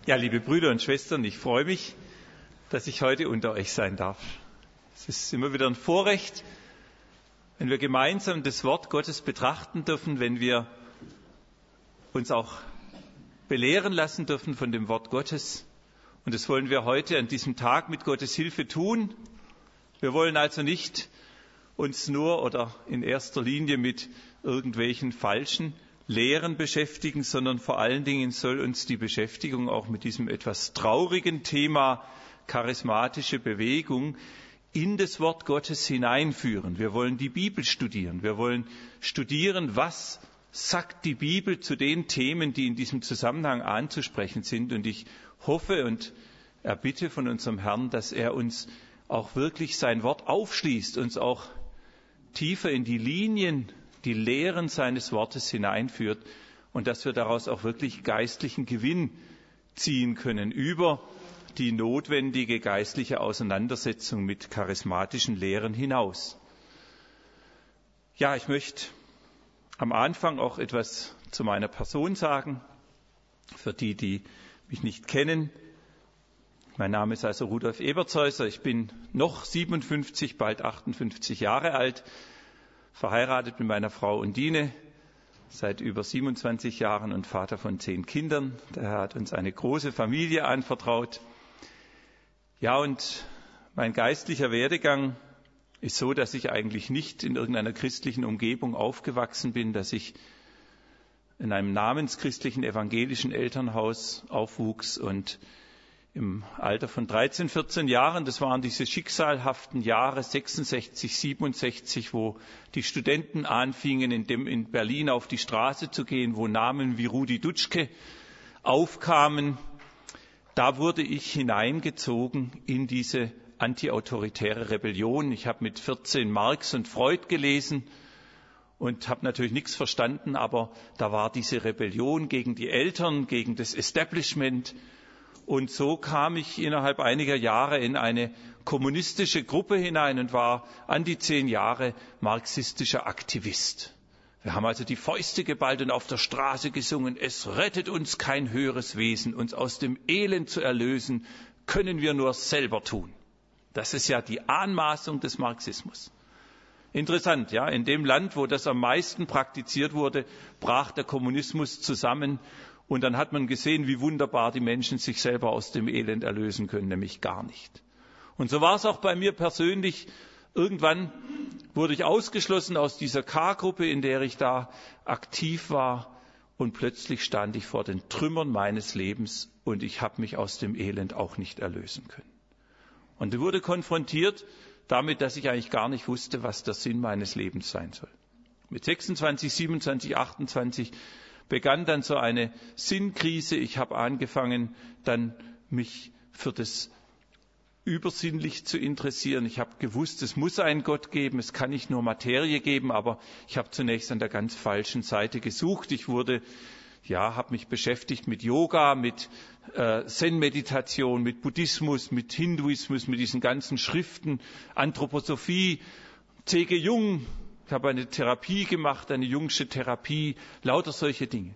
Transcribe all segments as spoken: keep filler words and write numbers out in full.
Ja, liebe Brüder und Schwestern, ich freue mich, dass ich heute unter euch sein darf. Es ist immer wieder ein Vorrecht, wenn wir gemeinsam das Wort Gottes betrachten dürfen, wenn wir uns auch belehren lassen dürfen von dem Wort Gottes. Und das wollen wir heute an diesem Tag mit Gottes Hilfe tun. Wir wollen also nicht uns nur oder in erster Linie mit irgendwelchen falschen Lehren beschäftigen, sondern vor allen Dingen soll uns die Beschäftigung auch mit diesem etwas traurigen Thema charismatische Bewegung in das Wort Gottes hineinführen. Wir wollen die Bibel studieren. Wir wollen studieren, was sagt die Bibel zu den Themen, die in diesem Zusammenhang anzusprechen sind. Und ich hoffe und erbitte von unserem Herrn, dass er uns auch wirklich sein Wort aufschließt, uns auch tiefer in die Linien, die Lehren seines Wortes hineinführt und dass wir daraus auch wirklich geistlichen Gewinn ziehen können über die notwendige geistliche Auseinandersetzung mit charismatischen Lehren hinaus. Ja, ich möchte am Anfang auch etwas zu meiner Person sagen, für die, die mich nicht kennen. Mein Name ist also Rudolf Ebertshäuser, ich bin noch siebenundfünfzig, bald achtundfünfzig Jahre alt, verheiratet mit meiner Frau Undine, seit über siebenundzwanzig Jahren und Vater von zehn Kindern. Der Herr hat uns eine große Familie anvertraut. Ja, und mein geistlicher Werdegang ist so, dass ich eigentlich nicht in irgendeiner christlichen Umgebung aufgewachsen bin, dass ich in einem namenschristlichen evangelischen Elternhaus aufwuchs und im Alter von dreizehn, vierzehn Jahren, das waren diese schicksalhaften Jahre sechsundsechzig, siebenundsechzig, wo die Studenten anfingen, in, dem, in Berlin auf die Straße zu gehen, wo Namen wie Rudi Dutschke aufkamen. Da wurde ich hineingezogen in diese antiautoritäre Rebellion. Ich habe mit vierzehn Marx und Freud gelesen und habe natürlich nichts verstanden, aber da war diese Rebellion gegen die Eltern, gegen das Establishment. Und so kam ich innerhalb einiger Jahre in eine kommunistische Gruppe hinein und war an die zehn Jahre marxistischer Aktivist. Wir haben also die Fäuste geballt und auf der Straße gesungen, es rettet uns kein höheres Wesen, uns aus dem Elend zu erlösen, können wir nur selber tun. Das ist ja die Anmaßung des Marxismus. Interessant, ja, in dem Land, wo das am meisten praktiziert wurde, brach der Kommunismus zusammen. Und dann hat man gesehen, wie wunderbar die Menschen sich selber aus dem Elend erlösen können, nämlich gar nicht. Und so war es auch bei mir persönlich. Irgendwann wurde ich ausgeschlossen aus dieser K-Gruppe, in der ich da aktiv war. Und plötzlich stand ich vor den Trümmern meines Lebens und ich habe mich aus dem Elend auch nicht erlösen können. Und ich wurde konfrontiert damit, dass ich eigentlich gar nicht wusste, was der Sinn meines Lebens sein soll. Mit sechsundzwanzig, siebenundzwanzig, achtundzwanzig begann dann so eine Sinnkrise. Ich habe angefangen, dann mich für das übersinnlich zu interessieren. Ich habe gewusst, es muss einen Gott geben, es kann nicht nur Materie geben, aber ich habe zunächst an der ganz falschen Seite gesucht. Ich wurde, ja, habe mich beschäftigt mit Yoga, mit äh, Zen-Meditation, mit Buddhismus, mit Hinduismus, mit diesen ganzen Schriften, Anthroposophie, C G Jung. Ich habe eine Therapie gemacht, eine Jungsche Therapie, lauter solche Dinge.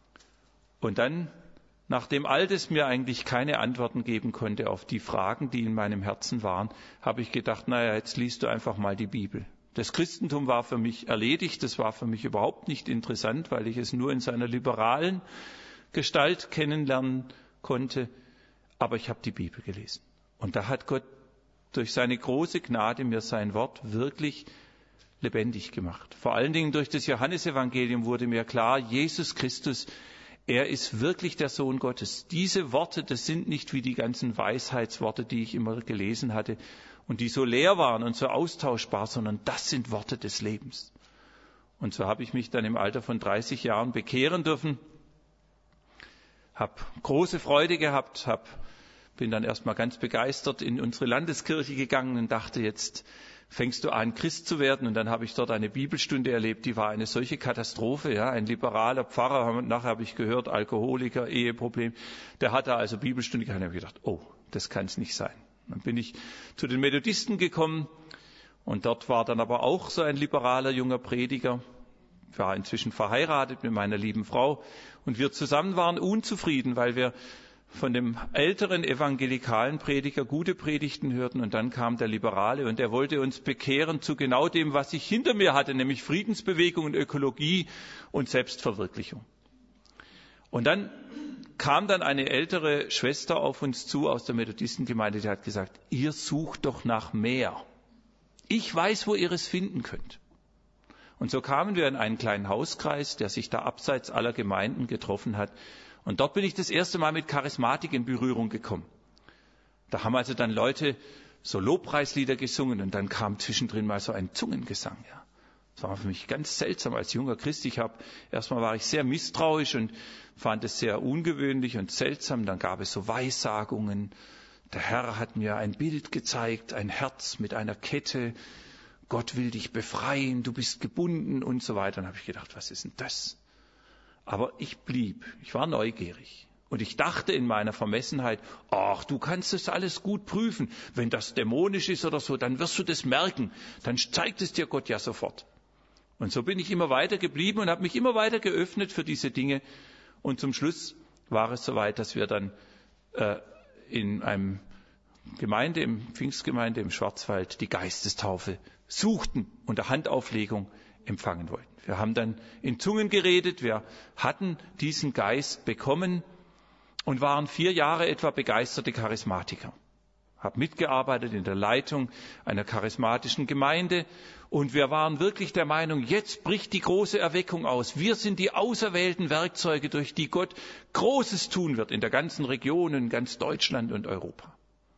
Und dann, nachdem all das mir eigentlich keine Antworten geben konnte auf die Fragen, die in meinem Herzen waren, habe ich gedacht, naja, jetzt liest du einfach mal die Bibel. Das Christentum war für mich erledigt, das war für mich überhaupt nicht interessant, weil ich es nur in seiner liberalen Gestalt kennenlernen konnte. Aber ich habe die Bibel gelesen. Und da hat Gott durch seine große Gnade mir sein Wort wirklich lebendig gemacht. Vor allen Dingen durch das Johannesevangelium wurde mir klar, Jesus Christus, er ist wirklich der Sohn Gottes. Diese Worte, das sind nicht wie die ganzen Weisheitsworte, die ich immer gelesen hatte und die so leer waren und so austauschbar, sondern das sind Worte des Lebens. Und so habe ich mich dann im Alter von dreißig Jahren bekehren dürfen, habe große Freude gehabt, hab, bin dann erstmal ganz begeistert in unsere Landeskirche gegangen und dachte, jetzt fängst du an, Christ zu werden. Und dann habe ich dort eine Bibelstunde erlebt, die war eine solche Katastrophe. Ja, ein liberaler Pfarrer, und nachher habe ich gehört, Alkoholiker, Eheproblem, der hatte also Bibelstunde gehabt. Und habe ich gedacht, oh, das kann es nicht sein. Dann bin ich zu den Methodisten gekommen und dort war dann aber auch so ein liberaler junger Prediger. Ich war inzwischen verheiratet mit meiner lieben Frau und wir zusammen waren unzufrieden, weil wir von dem älteren evangelikalen Prediger gute Predigten hörten und dann kam der Liberale und der wollte uns bekehren zu genau dem, was ich hinter mir hatte, nämlich Friedensbewegung und Ökologie und Selbstverwirklichung. Und dann kam dann eine ältere Schwester auf uns zu aus der Methodistengemeinde, die hat gesagt, ihr sucht doch nach mehr. Ich weiß, wo ihr es finden könnt. Und so kamen wir in einen kleinen Hauskreis, der sich da abseits aller Gemeinden getroffen hat. Und dort bin ich das erste Mal mit Charismatik in Berührung gekommen. Da haben also dann Leute so Lobpreislieder gesungen und dann kam zwischendrin mal so ein Zungengesang. Ja. Das war für mich ganz seltsam als junger Christ. Ich habe erstmal war ich sehr misstrauisch und fand es sehr ungewöhnlich und seltsam. Dann gab es so Weissagungen. Der Herr hat mir ein Bild gezeigt, ein Herz mit einer Kette. Gott will dich befreien, du bist gebunden und so weiter. Dann habe ich gedacht, was ist denn das? Aber ich blieb, ich war neugierig. Und ich dachte in meiner Vermessenheit, ach, du kannst das alles gut prüfen. Wenn das dämonisch ist oder so, dann wirst du das merken. Dann zeigt es dir Gott ja sofort. Und so bin ich immer weiter geblieben und habe mich immer weiter geöffnet für diese Dinge. Und zum Schluss war es soweit, dass wir dann äh, in einem Gemeinde, im Pfingstgemeinde im Schwarzwald, die Geistestaufe suchten, unter Handauflegung empfangen wollten. Wir haben dann in Zungen geredet, wir hatten diesen Geist bekommen und waren vier Jahre etwa begeisterte Charismatiker. Habe mitgearbeitet in der Leitung einer charismatischen Gemeinde und wir waren wirklich der Meinung, jetzt bricht die große Erweckung aus. Wir sind die auserwählten Werkzeuge, durch die Gott Großes tun wird in der ganzen Region, in ganz Deutschland und Europa.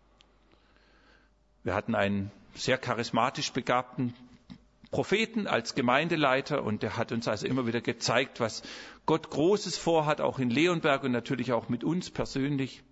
Wir hatten einen sehr charismatisch begabten Propheten als Gemeindeleiter und der hat uns also immer wieder gezeigt, was Gott Großes vorhat, auch in Leonberg und natürlich auch mit uns persönlich.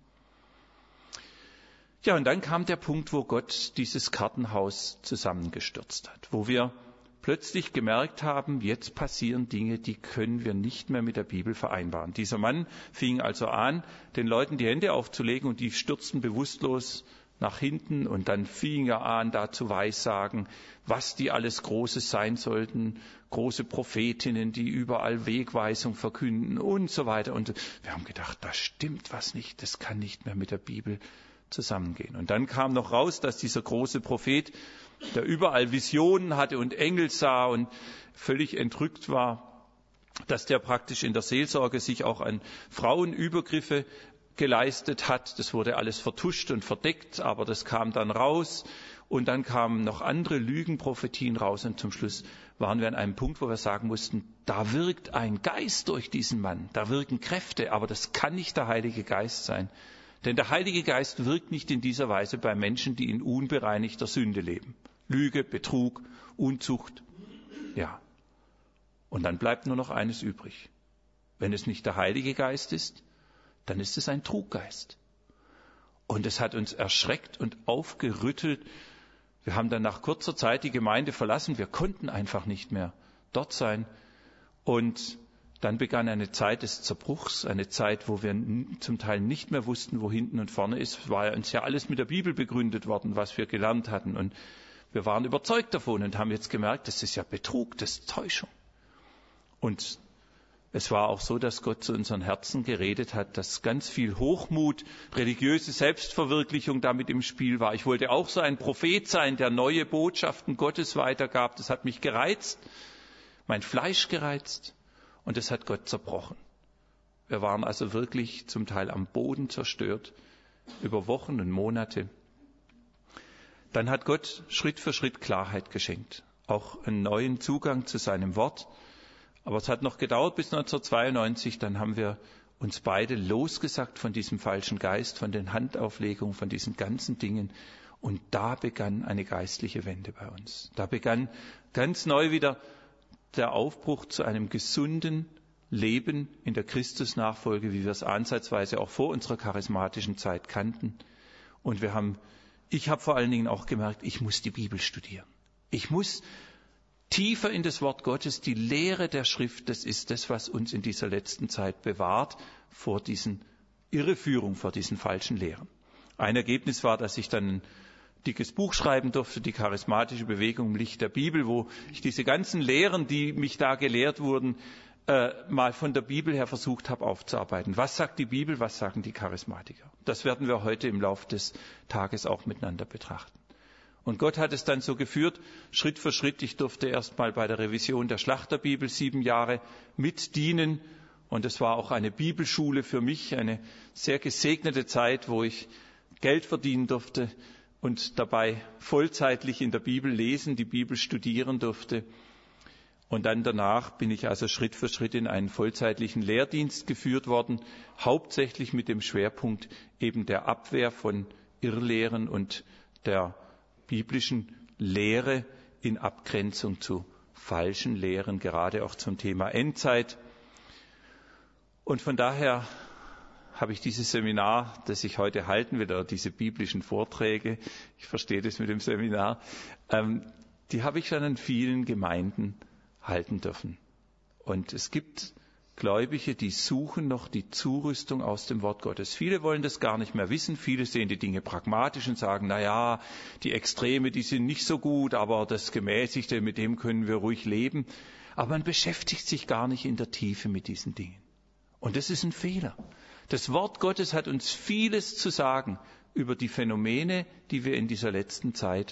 Ja, und dann kam der Punkt, wo Gott dieses Kartenhaus zusammengestürzt hat, wo wir plötzlich gemerkt haben, jetzt passieren Dinge, die können wir nicht mehr mit der Bibel vereinbaren. Dieser Mann fing also an, den Leuten die Hände aufzulegen und die stürzten bewusstlos nach hinten und dann fing er an, da zu weissagen, was die alles Großes sein sollten, große Prophetinnen, die überall Wegweisung verkünden und so weiter. Und wir haben gedacht, da stimmt was nicht, das kann nicht mehr mit der Bibel zusammengehen. Und dann kam noch raus, dass dieser große Prophet, der überall Visionen hatte und Engel sah und völlig entrückt war, dass der praktisch in der Seelsorge sich auch an Frauenübergriffe geleistet hat. Das wurde alles vertuscht und verdeckt, aber das kam dann raus. Und dann kamen noch andere Lügenprophetien raus. Und zum Schluss waren wir an einem Punkt, wo wir sagen mussten, da wirkt ein Geist durch diesen Mann. Da wirken Kräfte, aber das kann nicht der Heilige Geist sein. Denn der Heilige Geist wirkt nicht in dieser Weise bei Menschen, die in unbereinigter Sünde leben. Lüge, Betrug, Unzucht. Ja. Und dann bleibt nur noch eines übrig. Wenn es nicht der Heilige Geist ist, dann ist es ein Truggeist. Und es hat uns erschreckt und aufgerüttelt. Wir haben dann nach kurzer Zeit die Gemeinde verlassen. Wir konnten einfach nicht mehr dort sein. Und dann begann eine Zeit des Zerbruchs, eine Zeit, wo wir zum Teil nicht mehr wussten, wo hinten und vorne ist. Es war ja uns ja alles mit der Bibel begründet worden, was wir gelernt hatten. Und wir waren überzeugt davon und haben jetzt gemerkt, das ist ja Betrug, das ist Täuschung. Und es war auch so, dass Gott zu unseren Herzen geredet hat, dass ganz viel Hochmut, religiöse Selbstverwirklichung damit im Spiel war. Ich wollte auch so ein Prophet sein, der neue Botschaften Gottes weitergab. Das hat mich gereizt, mein Fleisch gereizt und das hat Gott zerbrochen. Wir waren also wirklich zum Teil am Boden zerstört, über Wochen und Monate. Dann hat Gott Schritt für Schritt Klarheit geschenkt, auch einen neuen Zugang zu seinem Wort. Aber es hat noch gedauert bis neunzehnhundertzweiundneunzig, dann haben wir uns beide losgesagt von diesem falschen Geist, von den Handauflegungen, von diesen ganzen Dingen. Und da begann eine geistliche Wende bei uns. Da begann ganz neu wieder der Aufbruch zu einem gesunden Leben in der Christusnachfolge, wie wir es ansatzweise auch vor unserer charismatischen Zeit kannten. Und wir haben, ich habe vor allen Dingen auch gemerkt, ich muss die Bibel studieren. Ich muss tiefer in das Wort Gottes, die Lehre der Schrift, das ist das, was uns in dieser letzten Zeit bewahrt vor diesen Irreführungen, vor diesen falschen Lehren. Ein Ergebnis war, dass ich dann ein dickes Buch schreiben durfte, die charismatische Bewegung im Licht der Bibel, wo ich diese ganzen Lehren, die mich da gelehrt wurden, äh, mal von der Bibel her versucht habe aufzuarbeiten. Was sagt die Bibel, was sagen die Charismatiker? Das werden wir heute im Laufe des Tages auch miteinander betrachten. Und Gott hat es dann so geführt, Schritt für Schritt. Ich durfte erst mal bei der Revision der Schlachterbibel sieben Jahre mitdienen. Und es war auch eine Bibelschule für mich, eine sehr gesegnete Zeit, wo ich Geld verdienen durfte und dabei vollzeitlich in der Bibel lesen, die Bibel studieren durfte. Und dann danach bin ich also Schritt für Schritt in einen vollzeitlichen Lehrdienst geführt worden, hauptsächlich mit dem Schwerpunkt eben der Abwehr von Irrlehren und der biblischen Lehre in Abgrenzung zu falschen Lehren, gerade auch zum Thema Endzeit. Und von daher habe ich dieses Seminar, das ich heute halten will, oder diese biblischen Vorträge, ich verstehe das mit dem Seminar, ähm, die habe ich schon in vielen Gemeinden halten dürfen. Und es gibt Gläubige, die suchen noch die Zurüstung aus dem Wort Gottes. Viele wollen das gar nicht mehr wissen. Viele sehen die Dinge pragmatisch und sagen, na ja, die Extreme, die sind nicht so gut, aber das Gemäßigte, mit dem können wir ruhig leben. Aber man beschäftigt sich gar nicht in der Tiefe mit diesen Dingen. Und das ist ein Fehler. Das Wort Gottes hat uns vieles zu sagen über die Phänomene, die wir in dieser letzten Zeit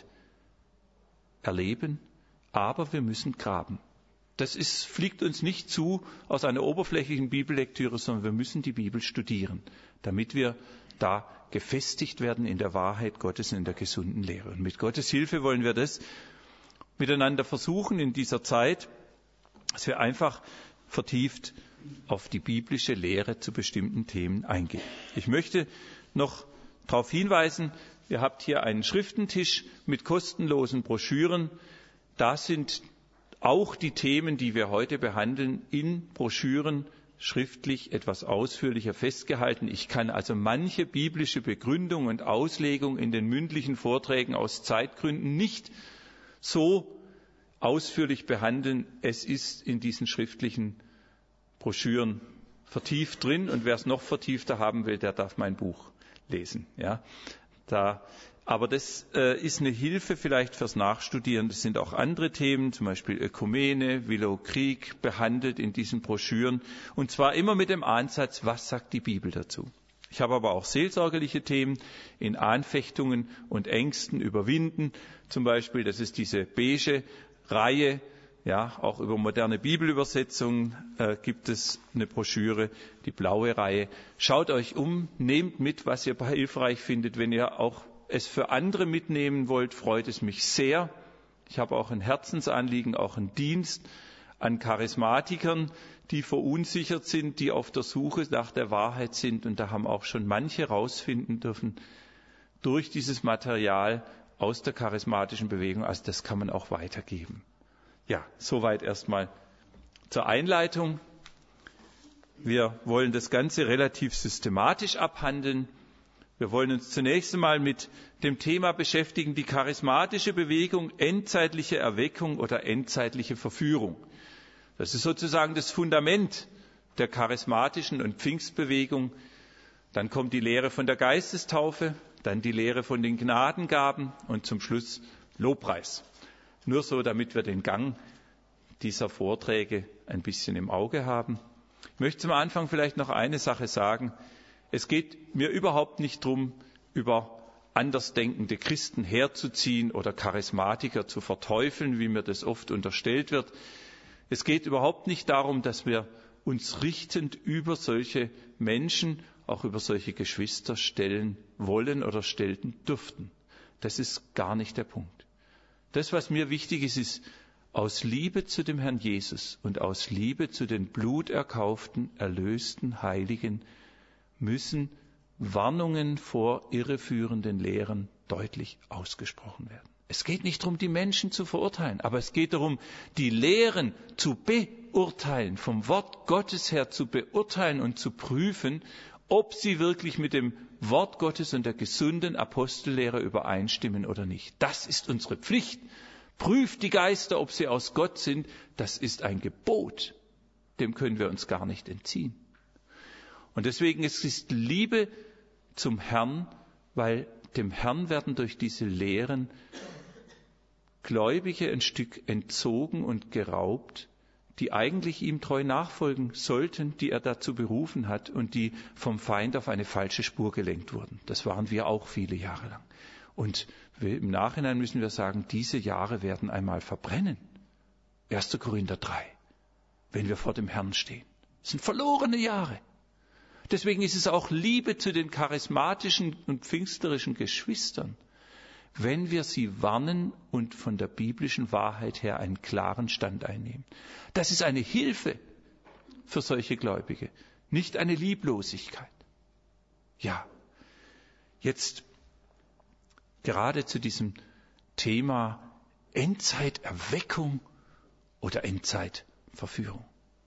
erleben, aber wir müssen graben. Das ist, fliegt uns nicht zu aus einer oberflächlichen Bibellektüre, sondern wir müssen die Bibel studieren, damit wir da gefestigt werden in der Wahrheit Gottes und in der gesunden Lehre. Und mit Gottes Hilfe wollen wir das miteinander versuchen in dieser Zeit, dass wir einfach vertieft auf die biblische Lehre zu bestimmten Themen eingehen. Ich möchte noch darauf hinweisen, ihr habt hier einen Schriftentisch mit kostenlosen Broschüren. Da sind auch die Themen, die wir heute behandeln, in Broschüren schriftlich etwas ausführlicher festgehalten. Ich kann also manche biblische Begründung und Auslegung in den mündlichen Vorträgen aus Zeitgründen nicht so ausführlich behandeln. Es ist in diesen schriftlichen Broschüren vertieft drin, und wer es noch vertiefter haben will, der darf mein Buch lesen. Ja, da Aber das äh, ist eine Hilfe vielleicht fürs Nachstudieren. Das sind auch andere Themen, zum Beispiel Ökumene, Willow Creek, behandelt in diesen Broschüren. Und zwar immer mit dem Ansatz, was sagt die Bibel dazu? Ich habe aber auch seelsorgerliche Themen in Anfechtungen und Ängsten überwinden. Zum Beispiel, das ist diese beige Reihe. Ja, auch über moderne Bibelübersetzungen äh, gibt es eine Broschüre, die blaue Reihe. Schaut euch um, nehmt mit, was ihr hilfreich findet. Wenn ihr auch es für andere mitnehmen wollt, freut es mich sehr. Ich habe auch ein Herzensanliegen, auch einen Dienst an Charismatikern, die verunsichert sind, die auf der Suche nach der Wahrheit sind. Und da haben auch schon manche herausfinden dürfen durch dieses Material aus der charismatischen Bewegung. Also das kann man auch weitergeben. Ja, soweit erstmal zur Einleitung. Wir wollen das Ganze relativ systematisch abhandeln. Wir wollen uns zunächst einmal mit dem Thema beschäftigen, die charismatische Bewegung, endzeitliche Erweckung oder endzeitliche Verführung. Das ist sozusagen das Fundament der charismatischen und Pfingstbewegung. Dann kommt die Lehre von der Geistestaufe, dann die Lehre von den Gnadengaben und zum Schluss Lobpreis. Nur so, damit wir den Gang dieser Vorträge ein bisschen im Auge haben. Ich möchte zum Anfang vielleicht noch eine Sache sagen. Es geht mir überhaupt nicht darum, über andersdenkende Christen herzuziehen oder Charismatiker zu verteufeln, wie mir das oft unterstellt wird. Es geht überhaupt nicht darum, dass wir uns richtend über solche Menschen, auch über solche Geschwister stellen wollen oder stellen dürften. Das ist gar nicht der Punkt. Das, was mir wichtig ist, ist, aus Liebe zu dem Herrn Jesus und aus Liebe zu den bluterkauften, erlösten Heiligen müssen Warnungen vor irreführenden Lehren deutlich ausgesprochen werden. Es geht nicht darum, die Menschen zu verurteilen, aber es geht darum, die Lehren zu beurteilen, vom Wort Gottes her zu beurteilen und zu prüfen, ob sie wirklich mit dem Wort Gottes und der gesunden Apostellehre übereinstimmen oder nicht. Das ist unsere Pflicht. Prüft die Geister, ob sie aus Gott sind. Das ist ein Gebot. Dem können wir uns gar nicht entziehen. Und deswegen ist es Liebe zum Herrn, weil dem Herrn werden durch diese Lehren Gläubige ein Stück entzogen und geraubt, die eigentlich ihm treu nachfolgen sollten, die er dazu berufen hat und die vom Feind auf eine falsche Spur gelenkt wurden. Das waren wir auch viele Jahre lang. Und im Nachhinein müssen wir sagen, diese Jahre werden einmal verbrennen. erster Korinther drei, wenn wir vor dem Herrn stehen. Das sind verlorene Jahre. Deswegen ist es auch Liebe zu den charismatischen und pfingsterischen Geschwistern, wenn wir sie warnen und von der biblischen Wahrheit her einen klaren Stand einnehmen. Das ist eine Hilfe für solche Gläubige, nicht eine Lieblosigkeit. Ja, jetzt gerade zu diesem Thema Endzeiterweckung oder Endzeitverführung.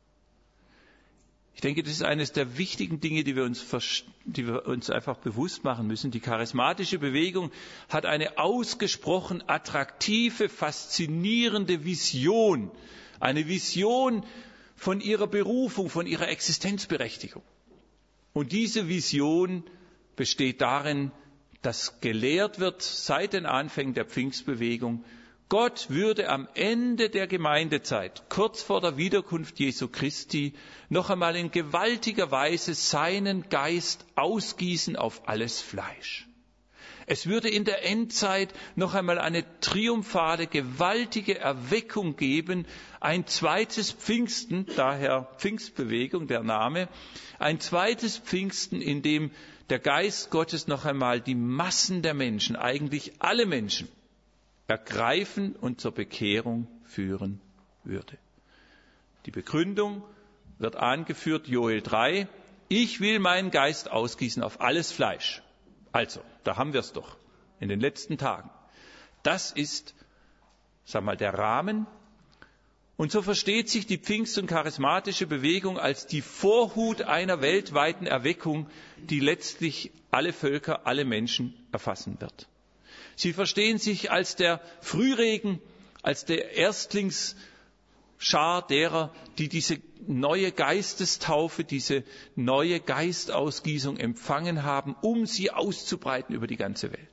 Ich denke, das ist eines der wichtigen Dinge, die wir uns, die wir uns einfach bewusst machen müssen. Die charismatische Bewegung hat eine ausgesprochen attraktive, faszinierende Vision. Eine Vision von ihrer Berufung, von ihrer Existenzberechtigung. Und diese Vision besteht darin, dass gelehrt wird seit den Anfängen der Pfingstbewegung, Gott würde am Ende der Gemeindezeit, kurz vor der Wiederkunft Jesu Christi, noch einmal in gewaltiger Weise seinen Geist ausgießen auf alles Fleisch. Es würde in der Endzeit noch einmal eine triumphale, gewaltige Erweckung geben, ein zweites Pfingsten, daher Pfingstbewegung, der Name, ein zweites Pfingsten, in dem der Geist Gottes noch einmal die Massen der Menschen, eigentlich alle Menschen, ergreifen und zur Bekehrung führen würde. Die Begründung wird angeführt, Joel drei, ich will meinen Geist ausgießen auf alles Fleisch. Also, da haben wir es doch, in den letzten Tagen. Das ist, sag mal, der Rahmen. Und so versteht sich die Pfingst- und charismatische Bewegung als die Vorhut einer weltweiten Erweckung, die letztlich alle Völker, alle Menschen erfassen wird. Sie verstehen sich als der Frühregen, als der Erstlingsschar derer, die diese neue Geistestaufe, diese neue Geistausgießung empfangen haben, um sie auszubreiten über die ganze Welt.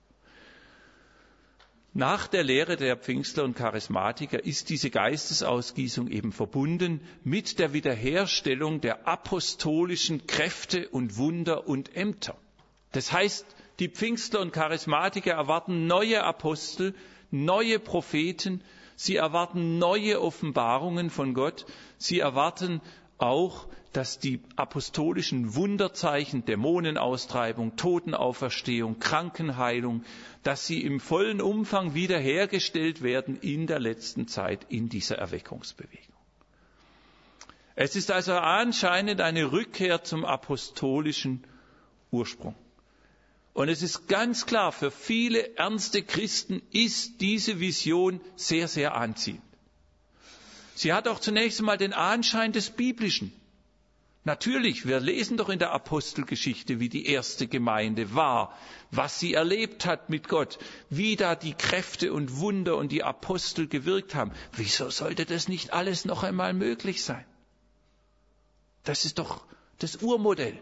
Nach der Lehre der Pfingstler und Charismatiker ist diese Geistesausgießung eben verbunden mit der Wiederherstellung der apostolischen Kräfte und Wunder und Ämter. Das heißt, die Pfingstler und Charismatiker erwarten neue Apostel, neue Propheten, sie erwarten neue Offenbarungen von Gott, sie erwarten auch, dass die apostolischen Wunderzeichen, Dämonenaustreibung, Totenauferstehung, Krankenheilung, dass sie im vollen Umfang wiederhergestellt werden in der letzten Zeit in dieser Erweckungsbewegung. Es ist also anscheinend eine Rückkehr zum apostolischen Ursprung. Und es ist ganz klar, für viele ernste Christen ist diese Vision sehr, sehr anziehend. Sie hat auch zunächst einmal den Anschein des Biblischen. Natürlich, wir lesen doch in der Apostelgeschichte, wie die erste Gemeinde war, was sie erlebt hat mit Gott, wie da die Kräfte und Wunder und die Apostel gewirkt haben. Wieso sollte das nicht alles noch einmal möglich sein? Das ist doch das Urmodell.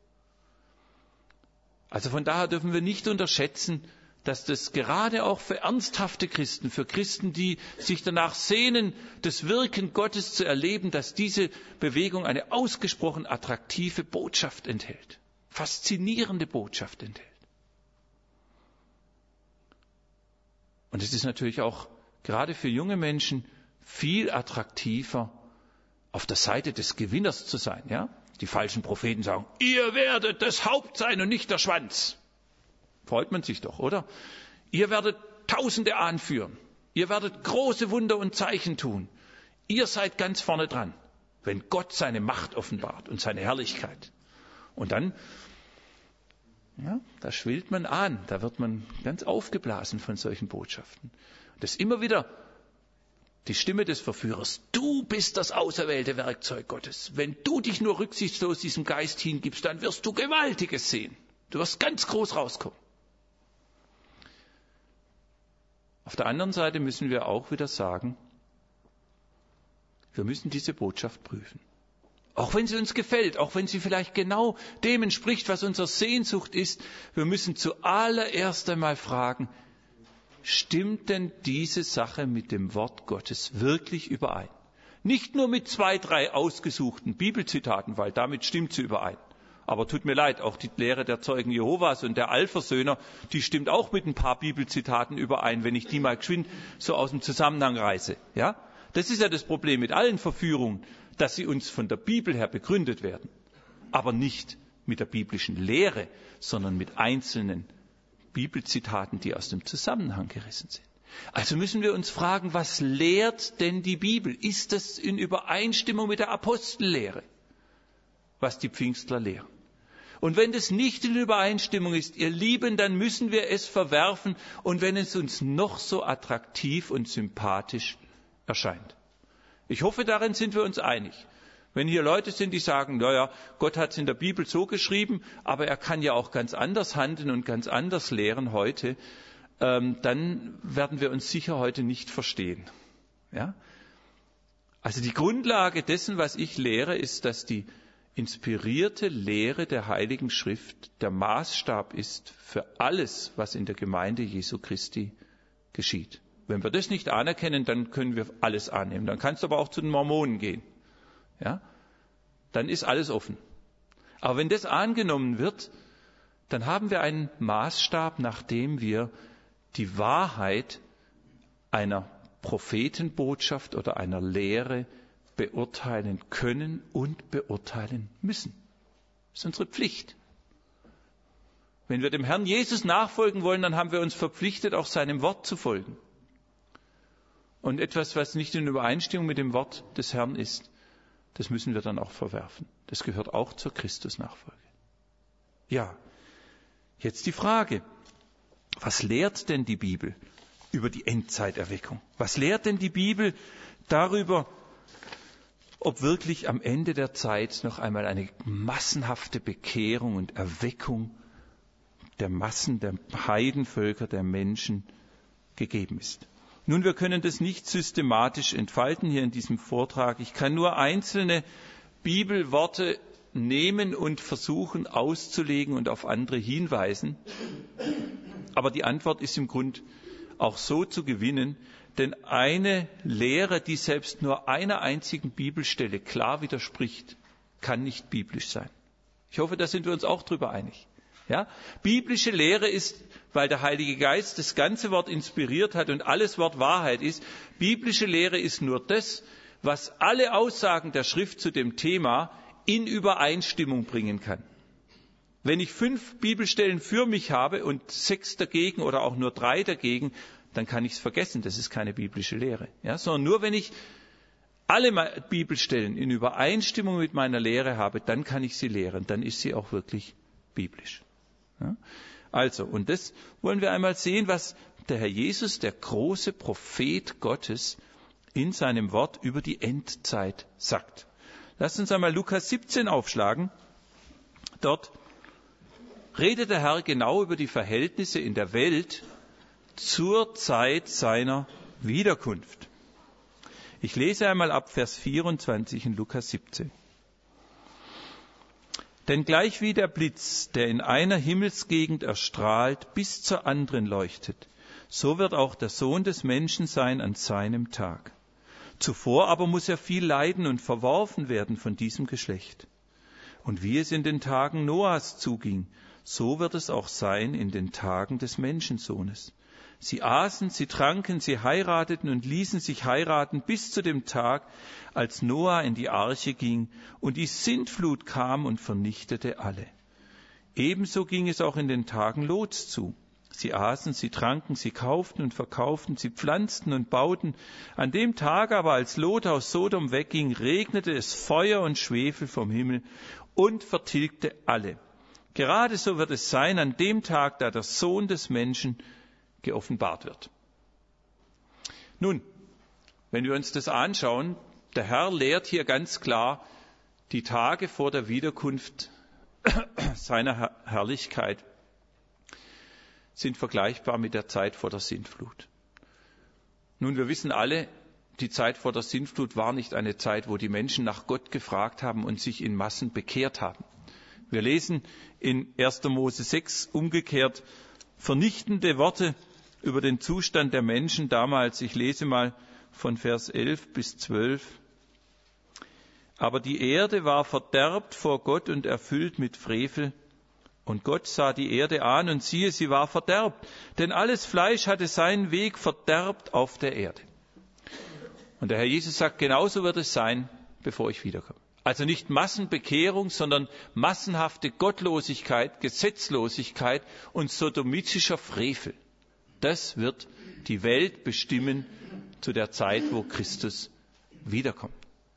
Also von daher dürfen wir nicht unterschätzen, dass das gerade auch für ernsthafte Christen, für Christen, die sich danach sehnen, das Wirken Gottes zu erleben, dass diese Bewegung eine ausgesprochen attraktive Botschaft enthält, faszinierende Botschaft enthält. Und es ist natürlich auch gerade für junge Menschen viel attraktiver, auf der Seite des Gewinners zu sein, ja? Die falschen Propheten sagen, ihr werdet das Haupt sein und nicht der Schwanz. Freut man sich doch, oder? Ihr werdet Tausende anführen. Ihr werdet große Wunder und Zeichen tun. Ihr seid ganz vorne dran, wenn Gott seine Macht offenbart und seine Herrlichkeit. Und dann, ja, da schwillt man an, da wird man ganz aufgeblasen von solchen Botschaften. Das ist immer wieder die Stimme des Verführers. Du bist das auserwählte Werkzeug Gottes. Wenn du dich nur rücksichtslos diesem Geist hingibst, dann wirst du Gewaltiges sehen. Du wirst ganz groß rauskommen. Auf der anderen Seite müssen wir auch wieder sagen, wir müssen diese Botschaft prüfen. Auch wenn sie uns gefällt, auch wenn sie vielleicht genau dem entspricht, was unsere Sehnsucht ist, wir müssen zuallererst einmal fragen, stimmt denn diese Sache mit dem Wort Gottes wirklich überein? Nicht nur mit zwei, drei ausgesuchten Bibelzitaten, weil damit stimmt sie überein. Aber tut mir leid, auch die Lehre der Zeugen Jehovas und der Allversöhner, die stimmt auch mit ein paar Bibelzitaten überein, wenn ich die mal geschwind so aus dem Zusammenhang reiße. Ja? Das ist ja das Problem mit allen Verführungen, dass sie uns von der Bibel her begründet werden. Aber nicht mit der biblischen Lehre, sondern mit einzelnen Bibelzitaten, die aus dem Zusammenhang gerissen sind. Also müssen wir uns fragen, was lehrt denn die Bibel? Ist das in Übereinstimmung mit der Apostellehre, was die Pfingstler lehren? Und wenn das nicht in Übereinstimmung ist, ihr Lieben, dann müssen wir es verwerfen, und wenn es uns noch so attraktiv und sympathisch erscheint. Ich hoffe, darin sind wir uns einig. Wenn hier Leute sind, die sagen, naja, Gott hat es in der Bibel so geschrieben, aber er kann ja auch ganz anders handeln und ganz anders lehren heute, ähm, dann werden wir uns sicher heute nicht verstehen. Ja? Also die Grundlage dessen, was ich lehre, ist, dass die inspirierte Lehre der Heiligen Schrift der Maßstab ist für alles, was in der Gemeinde Jesu Christi geschieht. Wenn wir das nicht anerkennen, dann können wir alles annehmen. Dann kannst du aber auch zu den Mormonen gehen. Ja? Dann ist alles offen. Aber wenn das angenommen wird, dann haben wir einen Maßstab, nach dem wir die Wahrheit einer Prophetenbotschaft oder einer Lehre beurteilen können und beurteilen müssen. Das ist unsere Pflicht. Wenn wir dem Herrn Jesus nachfolgen wollen, dann haben wir uns verpflichtet, auch seinem Wort zu folgen. Und etwas, was nicht in Übereinstimmung mit dem Wort des Herrn ist, das müssen wir dann auch verwerfen. Das gehört auch zur Christusnachfolge. Ja, jetzt die Frage, was lehrt denn die Bibel über die Endzeiterweckung? Was lehrt denn die Bibel darüber, ob wirklich am Ende der Zeit noch einmal eine massenhafte Bekehrung und Erweckung der Massen, der Heidenvölker, der Menschen gegeben ist? Nun, wir können das nicht systematisch entfalten hier in diesem Vortrag. Ich kann nur einzelne Bibelworte nehmen und versuchen auszulegen und auf andere hinweisen. Aber die Antwort ist im Grund auch so zu gewinnen, denn eine Lehre, die selbst nur einer einzigen Bibelstelle klar widerspricht, kann nicht biblisch sein. Ich hoffe, da sind wir uns auch drüber einig. Ja? Biblische Lehre ist, weil der Heilige Geist das ganze Wort inspiriert hat und alles Wort Wahrheit ist, biblische Lehre ist nur das, was alle Aussagen der Schrift zu dem Thema in Übereinstimmung bringen kann. Wenn ich fünf Bibelstellen für mich habe und sechs dagegen oder auch nur drei dagegen, dann kann ich es vergessen, das ist keine biblische Lehre. Ja, sondern nur wenn ich alle Bibelstellen in Übereinstimmung mit meiner Lehre habe, dann kann ich sie lehren, dann ist sie auch wirklich biblisch. Ja? Also, und das wollen wir einmal sehen, was der Herr Jesus, der große Prophet Gottes, in seinem Wort über die Endzeit sagt. Lasst uns einmal Lukas siebzehn aufschlagen. Dort redet der Herr genau über die Verhältnisse in der Welt zur Zeit seiner Wiederkunft. Ich lese einmal ab Vers vierundzwanzig in Lukas siebzehn. Denn gleich wie der Blitz, der in einer Himmelsgegend erstrahlt, bis zur anderen leuchtet, so wird auch der Sohn des Menschen sein an seinem Tag. Zuvor aber muss er viel leiden und verworfen werden von diesem Geschlecht. Und wie es in den Tagen Noahs zuging, so wird es auch sein in den Tagen des Menschensohnes. Sie aßen, sie tranken, sie heirateten und ließen sich heiraten bis zu dem Tag, als Noah in die Arche ging und die Sintflut kam und vernichtete alle. Ebenso ging es auch in den Tagen Lots zu. Sie aßen, sie tranken, sie kauften und verkauften, sie pflanzten und bauten. An dem Tag aber, als Lot aus Sodom wegging, regnete es Feuer und Schwefel vom Himmel und vertilgte alle. Gerade so wird es sein an dem Tag, da der Sohn des Menschen geoffenbart wird. Nun, wenn wir uns das anschauen, der Herr lehrt hier ganz klar, die Tage vor der Wiederkunft seiner Herrlichkeit sind vergleichbar mit der Zeit vor der Sintflut. Nun, wir wissen alle, die Zeit vor der Sintflut war nicht eine Zeit, wo die Menschen nach Gott gefragt haben und sich in Massen bekehrt haben. Wir lesen in erster Mose sechs umgekehrt vernichtende Worte über den Zustand der Menschen damals. Ich lese mal von Vers elf bis zwölf. Aber die Erde war verderbt vor Gott und erfüllt mit Frevel. Und Gott sah die Erde an und siehe, sie war verderbt, denn alles Fleisch hatte seinen Weg verderbt auf der Erde. Und der Herr Jesus sagt, genauso wird es sein, bevor ich wiederkomme. Also nicht Massenbekehrung, sondern massenhafte Gottlosigkeit, Gesetzlosigkeit und sodomitischer Frevel. Das wird die Welt bestimmen zu der Zeit, wo Christus wiederkommt.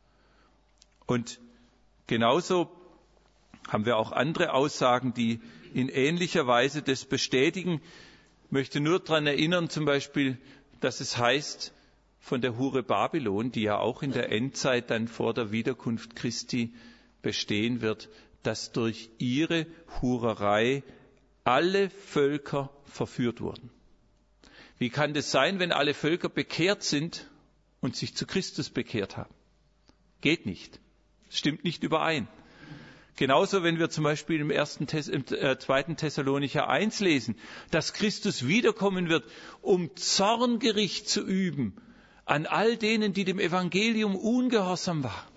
Und genauso haben wir auch andere Aussagen, die in ähnlicher Weise das bestätigen. Ich möchte nur daran erinnern, zum Beispiel, dass es heißt von der Hure Babylon, die ja auch in der Endzeit dann vor der Wiederkunft Christi bestehen wird, dass durch ihre Hurerei alle Völker verführt wurden. Wie kann das sein, wenn alle Völker bekehrt sind und sich zu Christus bekehrt haben? Geht nicht. Stimmt nicht überein. Genauso, wenn wir zum Beispiel im, ersten, im äh, zweiten Thessalonicher eins lesen, dass Christus wiederkommen wird, um Zorngericht zu üben an all denen, die dem Evangelium ungehorsam waren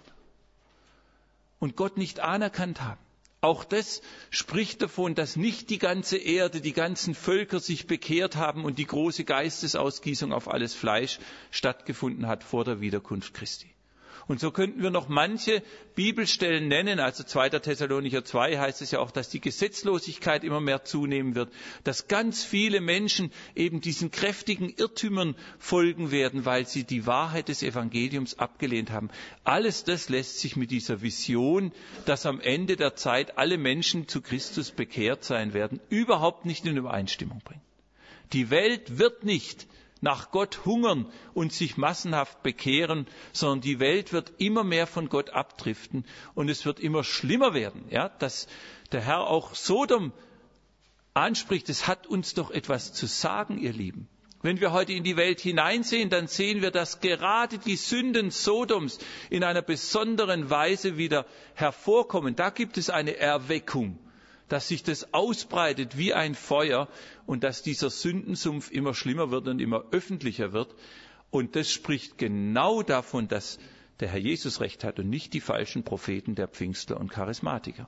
und Gott nicht anerkannt haben. Auch das spricht davon, dass nicht die ganze Erde, die ganzen Völker sich bekehrt haben und die große Geistesausgießung auf alles Fleisch stattgefunden hat vor der Wiederkunft Christi. Und so könnten wir noch manche Bibelstellen nennen, also zweiter Thessalonicher zwei heißt es ja auch, dass die Gesetzlosigkeit immer mehr zunehmen wird, dass ganz viele Menschen eben diesen kräftigen Irrtümern folgen werden, weil sie die Wahrheit des Evangeliums abgelehnt haben. Alles das lässt sich mit dieser Vision, dass am Ende der Zeit alle Menschen zu Christus bekehrt sein werden, überhaupt nicht in Übereinstimmung bringen. Die Welt wird nicht nach Gott hungern und sich massenhaft bekehren, sondern die Welt wird immer mehr von Gott abdriften und es wird immer schlimmer werden, ja, dass der Herr auch Sodom anspricht. Es hat uns doch etwas zu sagen, ihr Lieben. Wenn wir heute in die Welt hineinsehen, dann sehen wir, dass gerade die Sünden Sodoms in einer besonderen Weise wieder hervorkommen. Da gibt es eine Erweckung, dass sich das ausbreitet wie ein Feuer und dass dieser Sündensumpf immer schlimmer wird und immer öffentlicher wird. Und das spricht genau davon, dass der Herr Jesus recht hat und nicht die falschen Propheten der Pfingstler und Charismatiker.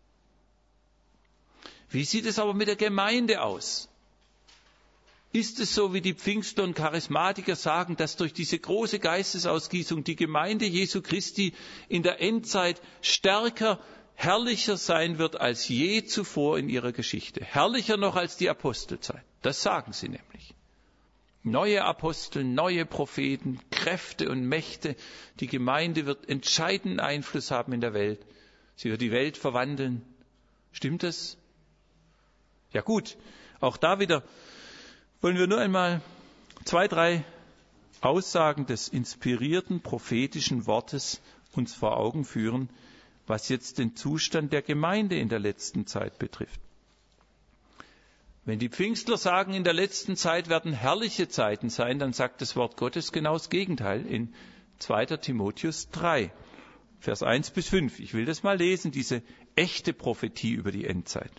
Wie sieht es aber mit der Gemeinde aus? Ist es so, wie die Pfingstler und Charismatiker sagen, dass durch diese große Geistesausgießung die Gemeinde Jesu Christi in der Endzeit stärker herrlicher sein wird als je zuvor in ihrer Geschichte. Herrlicher noch als die Apostelzeit. Das sagen sie nämlich. Neue Apostel, neue Propheten, Kräfte und Mächte. Die Gemeinde wird entscheidenden Einfluss haben in der Welt. Sie wird die Welt verwandeln. Stimmt das? Ja gut, auch da wieder wollen wir nur einmal zwei, drei Aussagen des inspirierten prophetischen Wortes uns vor Augen führen, was jetzt den Zustand der Gemeinde in der letzten Zeit betrifft. Wenn die Pfingstler sagen, in der letzten Zeit werden herrliche Zeiten sein, dann sagt das Wort Gottes genau das Gegenteil in zweiter Timotheus drei, Vers eins bis fünf. Ich will das mal lesen, diese echte Prophetie über die Endzeit.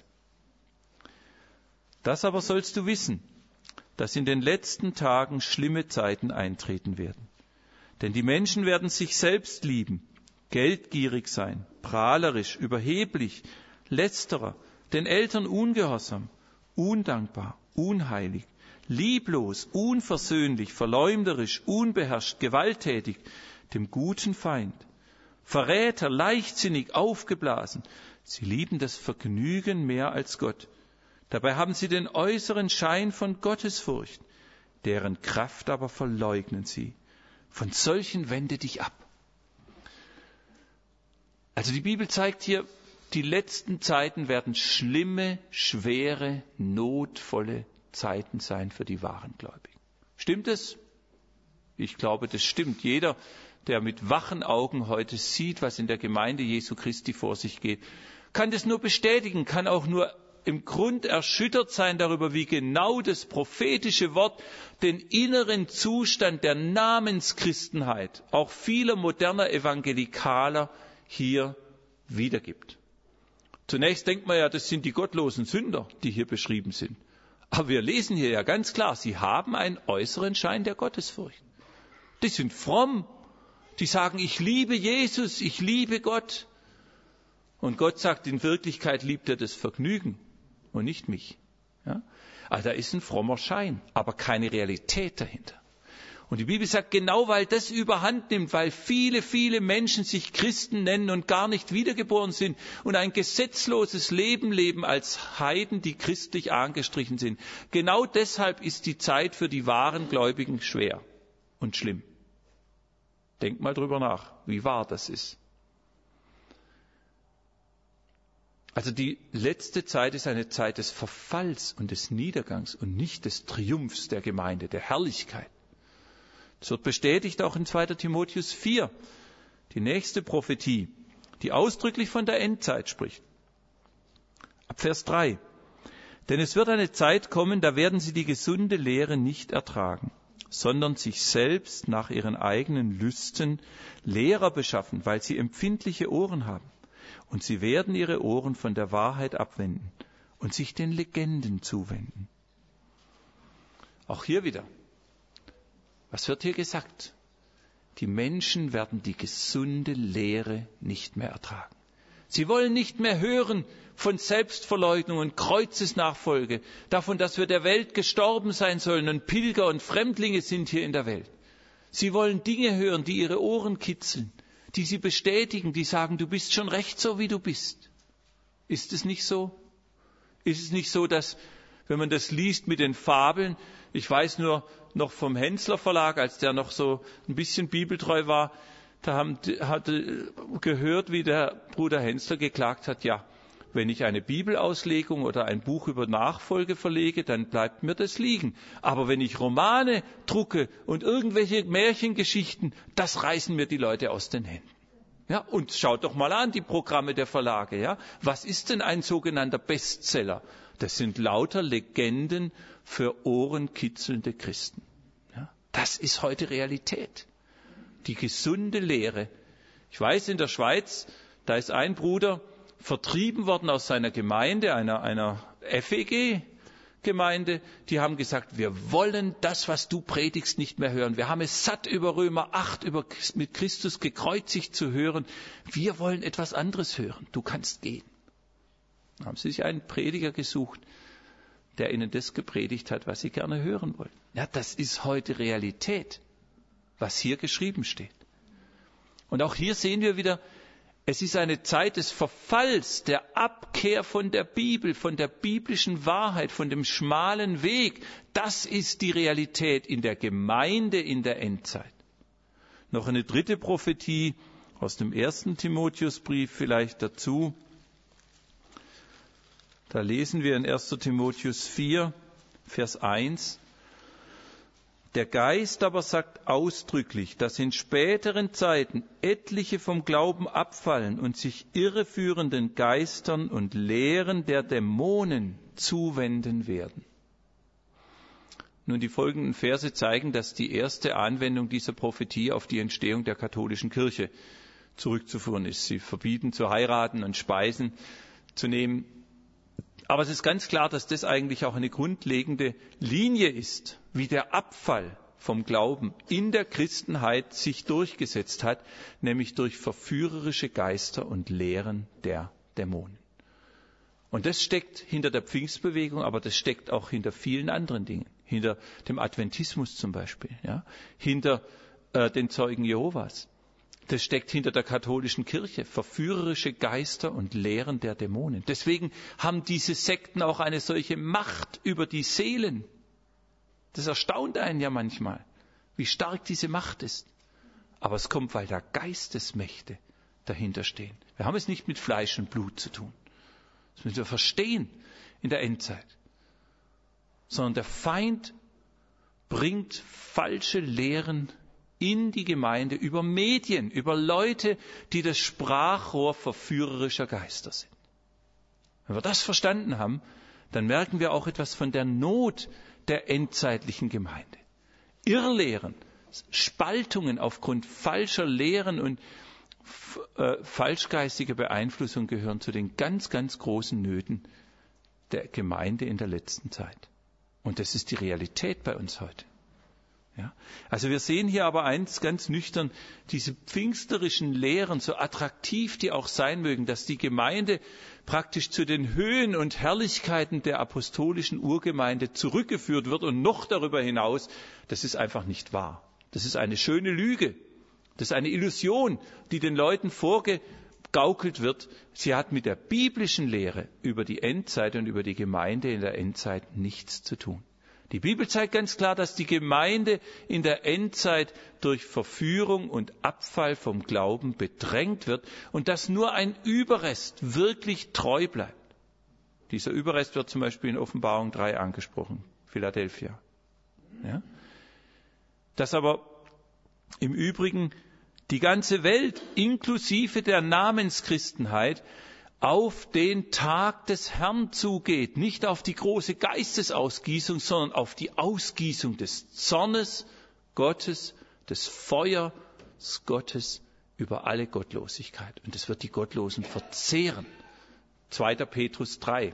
Das aber sollst du wissen, dass in den letzten Tagen schlimme Zeiten eintreten werden. Denn die Menschen werden sich selbst lieben, geldgierig sein, prahlerisch, überheblich, lästerer, den Eltern ungehorsam, undankbar, unheilig, lieblos, unversöhnlich, verleumderisch, unbeherrscht, gewalttätig, dem guten Feind, Verräter, leichtsinnig, aufgeblasen. Sie lieben das Vergnügen mehr als Gott. Dabei haben sie den äußeren Schein von Gottesfurcht, deren Kraft aber verleugnen sie. Von solchen wende dich ab. Also die Bibel zeigt hier, die letzten Zeiten werden schlimme, schwere, notvolle Zeiten sein für die wahren Gläubigen. Stimmt es? Ich glaube, das stimmt. Jeder, der mit wachen Augen heute sieht, was in der Gemeinde Jesu Christi vor sich geht, kann das nur bestätigen, kann auch nur im Grund erschüttert sein darüber, wie genau das prophetische Wort den inneren Zustand der Namenschristenheit, auch vieler moderner Evangelikaler, hier wiedergibt. Zunächst denkt man ja, das sind die gottlosen Sünder, die hier beschrieben sind. Aber wir lesen hier ja ganz klar, sie haben einen äußeren Schein der Gottesfurcht. Die sind fromm, Die sagen, ich liebe Jesus, ich liebe Gott. Und Gott sagt, in Wirklichkeit liebt er das Vergnügen und nicht mich. Ja? Also da ist ein frommer Schein, aber keine Realität dahinter. Und die Bibel sagt, genau weil das überhand nimmt, weil viele, viele Menschen sich Christen nennen und gar nicht wiedergeboren sind und ein gesetzloses Leben leben als Heiden, die christlich angestrichen sind. Genau deshalb ist die Zeit für die wahren Gläubigen schwer und schlimm. Denkt mal drüber nach, wie wahr das ist. Also die letzte Zeit ist eine Zeit des Verfalls und des Niedergangs und nicht des Triumphs der Gemeinde, der Herrlichkeit. Das wird bestätigt auch in zweiter Timotheus vier, die nächste Prophetie, die ausdrücklich von der Endzeit spricht. Ab Vers drei. Denn es wird eine Zeit kommen, da werden sie die gesunde Lehre nicht ertragen, sondern sich selbst nach ihren eigenen Lüsten Lehrer beschaffen, weil sie empfindliche Ohren haben. Und sie werden ihre Ohren von der Wahrheit abwenden und sich den Legenden zuwenden. Auch hier wieder. Was wird hier gesagt? Die Menschen werden die gesunde Lehre nicht mehr ertragen. Sie wollen nicht mehr hören von Selbstverleugnung und Kreuzesnachfolge, davon, dass wir der Welt gestorben sein sollen und Pilger und Fremdlinge sind hier in der Welt. Sie wollen Dinge hören, die ihre Ohren kitzeln, die sie bestätigen, die sagen, du bist schon recht so, wie du bist. Ist es nicht so? Ist es nicht so, dass, wenn man das liest mit den Fabeln, ich weiß nur noch vom Hensler Verlag, als der noch so ein bisschen bibeltreu war, da haben, hatte gehört, wie der Bruder Hensler geklagt hat, ja, wenn ich eine Bibelauslegung oder ein Buch über Nachfolge verlege, dann bleibt mir das liegen. Aber wenn ich Romane drucke und irgendwelche Märchengeschichten, das reißen mir die Leute aus den Händen. Ja, und schaut doch mal an die Programme der Verlage. Ja, was ist denn ein sogenannter Bestseller? Das sind lauter Legenden für ohrenkitzelnde Christen. Ja, das ist heute Realität. Die gesunde Lehre. Ich weiß, in der Schweiz, da ist ein Bruder vertrieben worden aus seiner Gemeinde, einer, einer F E G-Gemeinde. Die haben gesagt, wir wollen das, was du predigst, nicht mehr hören. Wir haben es satt, über Römer acht, über mit Christus gekreuzigt zu hören. Wir wollen etwas anderes hören. Du kannst gehen. Dann haben sie sich einen Prediger gesucht, der ihnen das gepredigt hat, was sie gerne hören wollen. Ja, das ist heute Realität, was hier geschrieben steht. Und auch hier sehen wir wieder, es ist eine Zeit des Verfalls, der Abkehr von der Bibel, von der biblischen Wahrheit, von dem schmalen Weg. Das ist die Realität in der Gemeinde in der Endzeit. Noch eine dritte Prophetie aus dem ersten Timotheusbrief vielleicht dazu. Da lesen wir in erster Timotheus vier, Vers eins. Der Geist aber sagt ausdrücklich, dass in späteren Zeiten etliche vom Glauben abfallen und sich irreführenden Geistern und Lehren der Dämonen zuwenden werden. Nun, die folgenden Verse zeigen, dass die erste Anwendung dieser Prophetie auf die Entstehung der katholischen Kirche zurückzuführen ist. Sie verbieten zu heiraten und Speisen zu nehmen. Aber es ist ganz klar, dass das eigentlich auch eine grundlegende Linie ist, wie der Abfall vom Glauben in der Christenheit sich durchgesetzt hat, nämlich durch verführerische Geister und Lehren der Dämonen. Und das steckt hinter der Pfingstbewegung, aber das steckt auch hinter vielen anderen Dingen, hinter dem Adventismus zum Beispiel, ja, hinter äh, den Zeugen Jehovas. Das steckt hinter der katholischen Kirche, verführerische Geister und Lehren der Dämonen. Deswegen haben diese Sekten auch eine solche Macht über die Seelen. Das erstaunt einen ja manchmal, wie stark diese Macht ist. Aber es kommt, weil da Geistesmächte dahinter stehen. Wir haben es nicht mit Fleisch und Blut zu tun. Das müssen wir verstehen in der Endzeit. Sondern der Feind bringt falsche Lehren in die Gemeinde über Medien, über Leute, die das Sprachrohr verführerischer Geister sind. Wenn wir das verstanden haben, dann merken wir auch etwas von der Not der endzeitlichen Gemeinde. Irrlehren, Spaltungen aufgrund falscher Lehren und äh, falschgeistiger Beeinflussung gehören zu den ganz, ganz großen Nöten der Gemeinde in der letzten Zeit. Und das ist die Realität bei uns heute. Ja? Also wir sehen hier aber eins ganz nüchtern, diese pfingsterischen Lehren, so attraktiv die auch sein mögen, dass die Gemeinde praktisch zu den Höhen und Herrlichkeiten der apostolischen Urgemeinde zurückgeführt wird und noch darüber hinaus, das ist einfach nicht wahr. Das ist eine schöne Lüge. Das ist eine Illusion, die den Leuten vorgegaukelt wird. Sie hat mit der biblischen Lehre über die Endzeit und über die Gemeinde in der Endzeit nichts zu tun. Die Bibel zeigt ganz klar, dass die Gemeinde in der Endzeit durch Verführung und Abfall vom Glauben bedrängt wird und dass nur ein Überrest wirklich treu bleibt. Dieser Überrest wird zum Beispiel in Offenbarung drei angesprochen, Philadelphia. Ja? Dass aber im Übrigen die ganze Welt inklusive der Namenschristenheit auf den Tag des Herrn zugeht, nicht auf die große Geistesausgießung, sondern auf die Ausgießung des Zornes Gottes, des Feuers Gottes über alle Gottlosigkeit. Und es wird die Gottlosen verzehren. zweiter Petrus drei,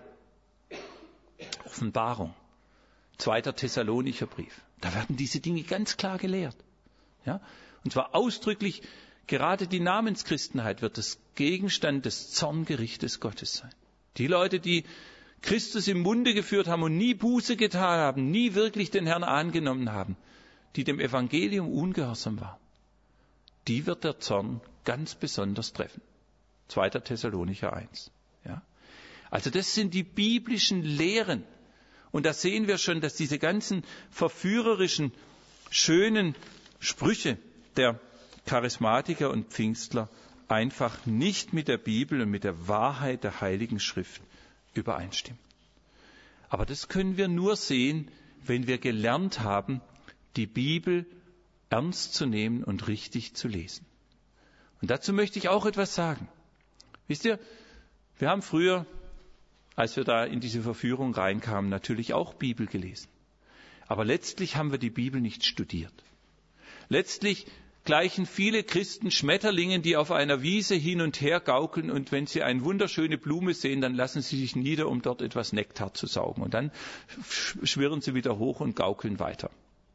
Offenbarung, zweiter Thessalonicher Brief. Da werden diese Dinge ganz klar gelehrt. Ja? Und zwar ausdrücklich, gerade die Namenschristenheit wird das Gegenstand des Zorngerichtes Gottes sein. Die Leute, die Christus im Munde geführt haben und nie Buße getan haben, nie wirklich den Herrn angenommen haben, die dem Evangelium ungehorsam waren, die wird der Zorn ganz besonders treffen. zweiter Thessalonicher eins. Ja? Also das sind die biblischen Lehren. Und da sehen wir schon, dass diese ganzen verführerischen, schönen Sprüche der Charismatiker und Pfingstler einfach nicht mit der Bibel und mit der Wahrheit der Heiligen Schrift übereinstimmen. Aber das können wir nur sehen, wenn wir gelernt haben, die Bibel ernst zu nehmen und richtig zu lesen. Und dazu möchte ich auch etwas sagen. Wisst ihr, wir haben früher, als wir da in diese Verführung reinkamen, natürlich auch Bibel gelesen. Aber letztlich haben wir die Bibel nicht studiert. Letztlich gleichen viele Christen Schmetterlingen, die auf einer Wiese hin und her gaukeln und wenn sie eine wunderschöne Blume sehen, dann lassen sie sich nieder, um dort etwas Nektar zu saugen. Und dann schwirren sie wieder hoch und gaukeln weiter.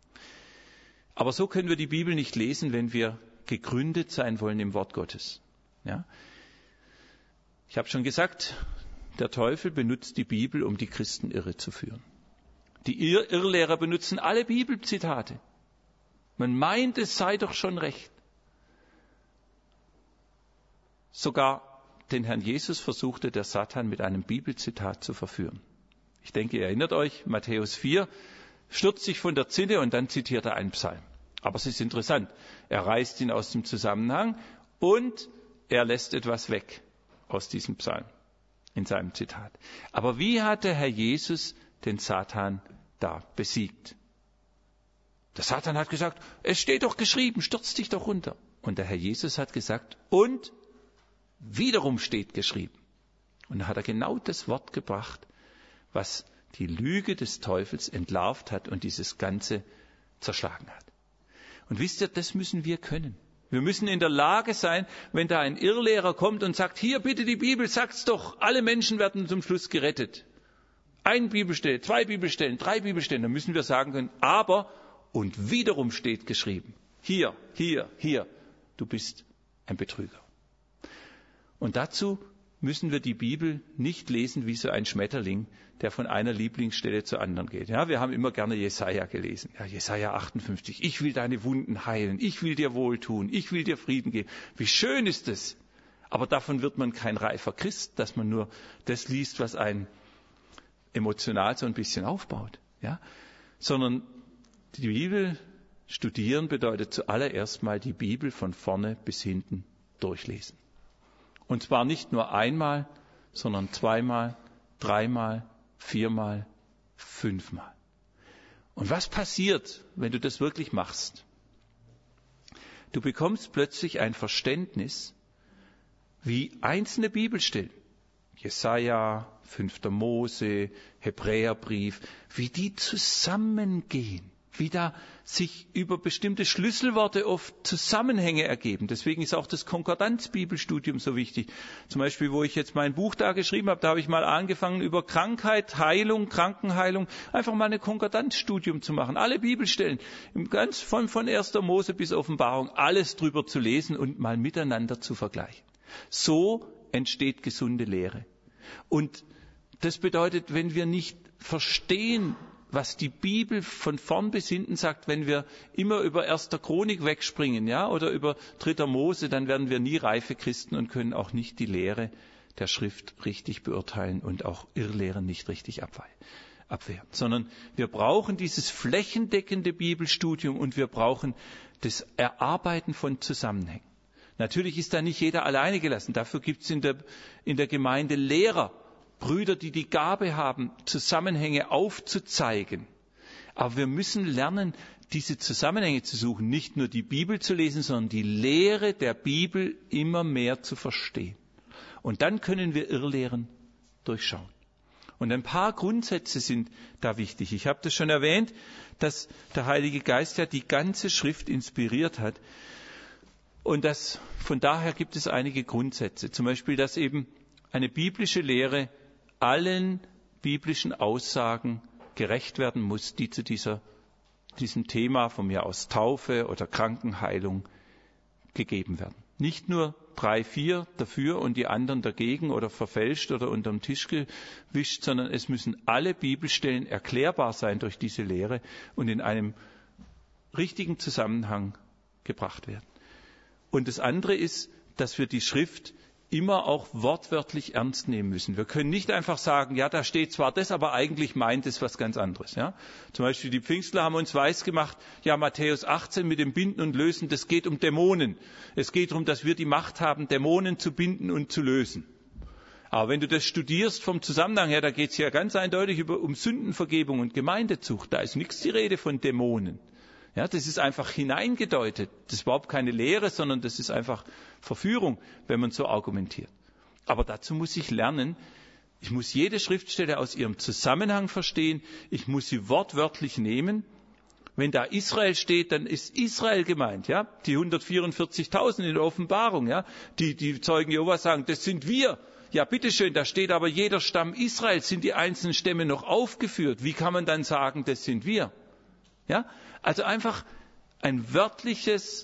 Aber so können wir die Bibel nicht lesen, wenn wir gegründet sein wollen im Wort Gottes. Ja? Ich habe schon gesagt, der Teufel benutzt die Bibel, um die Christen irre zu führen. Die Irr- Irrlehrer benutzen alle Bibelzitate. Man meint, es sei doch schon recht. Sogar den Herrn Jesus versuchte der Satan mit einem Bibelzitat zu verführen. Ich denke, ihr erinnert euch, Matthäus vier, stürzt sich von der Zinne und dann zitiert er einen Psalm. Aber es ist interessant, er reißt ihn aus dem Zusammenhang und er lässt etwas weg aus diesem Psalm in seinem Zitat. Aber wie hat der Herr Jesus den Satan da besiegt? Der Satan hat gesagt, es steht doch geschrieben, stürz dich doch runter. Und der Herr Jesus hat gesagt, und wiederum steht geschrieben. Und da hat er genau das Wort gebracht, was die Lüge des Teufels entlarvt hat und dieses Ganze zerschlagen hat. Und wisst ihr, das müssen wir können. Wir müssen in der Lage sein, wenn da ein Irrlehrer kommt und sagt, hier bitte die Bibel, sagt's doch, alle Menschen werden zum Schluss gerettet. Ein Bibelstelle, zwei Bibelstellen, drei Bibelstellen, dann müssen wir sagen können, aber und wiederum steht geschrieben, hier, hier, hier, du bist ein Betrüger. Und dazu müssen wir die Bibel nicht lesen wie so ein Schmetterling, der von einer Lieblingsstelle zur anderen geht. Ja, wir haben immer gerne Jesaja gelesen. Ja, Jesaja achtundfünfzig. Ich will deine Wunden heilen. Ich will dir wohltun. Ich will dir Frieden geben. Wie schön ist es. Aber davon wird man kein reifer Christ, dass man nur das liest, was einen emotional so ein bisschen aufbaut. Ja, sondern die Bibel studieren bedeutet zuallererst mal die Bibel von vorne bis hinten durchlesen. Und zwar nicht nur einmal, sondern zweimal, dreimal, viermal, fünfmal. Und was passiert, wenn du das wirklich machst? Du bekommst plötzlich ein Verständnis, wie einzelne Bibelstellen, Jesaja, fünfter Mose, Hebräerbrief, wie die zusammengehen. wie da sich über bestimmte Schlüsselworte oft Zusammenhänge ergeben. Deswegen ist auch das Konkordanz-Bibelstudium so wichtig. Zum Beispiel, wo ich jetzt mein Buch da geschrieben habe, da habe ich mal angefangen, über Krankheit, Heilung, Krankenheilung, einfach mal ein Konkordanzstudium zu machen. Alle Bibelstellen, ganz von, von erster Mose bis Offenbarung, alles drüber zu lesen und mal miteinander zu vergleichen. So entsteht gesunde Lehre. Und das bedeutet, wenn wir nicht verstehen, was die Bibel von vorn bis hinten sagt, wenn wir immer über erster Chronik wegspringen, ja, oder über dritter Mose, dann werden wir nie reife Christen und können auch nicht die Lehre der Schrift richtig beurteilen und auch Irrlehren nicht richtig abwehren. Sondern wir brauchen dieses flächendeckende Bibelstudium und wir brauchen das Erarbeiten von Zusammenhängen. Natürlich ist da nicht jeder alleine gelassen. Dafür gibt es in der, in der Gemeinde Lehrer, Brüder, die die Gabe haben, Zusammenhänge aufzuzeigen. Aber wir müssen lernen, diese Zusammenhänge zu suchen, nicht nur die Bibel zu lesen, sondern die Lehre der Bibel immer mehr zu verstehen. Und dann können wir Irrlehren durchschauen. Und ein paar Grundsätze sind da wichtig. Ich habe das schon erwähnt, dass der Heilige Geist ja die ganze Schrift inspiriert hat. Und das, von daher gibt es einige Grundsätze. Zum Beispiel, dass eben eine biblische Lehre allen biblischen Aussagen gerecht werden muss, die zu dieser, diesem Thema von mir aus Taufe oder Krankenheilung gegeben werden. Nicht nur drei, vier dafür und die anderen dagegen oder verfälscht oder unterm Tisch gewischt, sondern es müssen alle Bibelstellen erklärbar sein durch diese Lehre und in einem richtigen Zusammenhang gebracht werden. Und das andere ist, dass wir die Schrift immer auch wortwörtlich ernst nehmen müssen. Wir können nicht einfach sagen, ja, da steht zwar das, aber eigentlich meint es was ganz anderes. Ja? Zum Beispiel die Pfingstler haben uns weisgemacht, ja, Matthäus achtzehn mit dem Binden und Lösen, das geht um Dämonen. Es geht darum, dass wir die Macht haben, Dämonen zu binden und zu lösen. Aber wenn du das studierst vom Zusammenhang her, da geht es ja ganz eindeutig über, um Sündenvergebung und Gemeindezucht. Da ist nichts die Rede von Dämonen. Ja, das ist einfach hineingedeutet. Das ist überhaupt keine Lehre, sondern das ist einfach Verführung, wenn man so argumentiert. Aber dazu muss ich lernen, ich muss jede Schriftstelle aus ihrem Zusammenhang verstehen, ich muss sie wortwörtlich nehmen. Wenn da Israel steht, dann ist Israel gemeint, ja, die hundertvierundvierzigtausend in der Offenbarung, ja, die, die Zeugen Jehovas sagen, das sind wir. Ja, bitteschön, da steht aber jeder Stamm Israels, sind die einzelnen Stämme noch aufgeführt. Wie kann man dann sagen, das sind wir? Ja, also einfach ein wörtliches,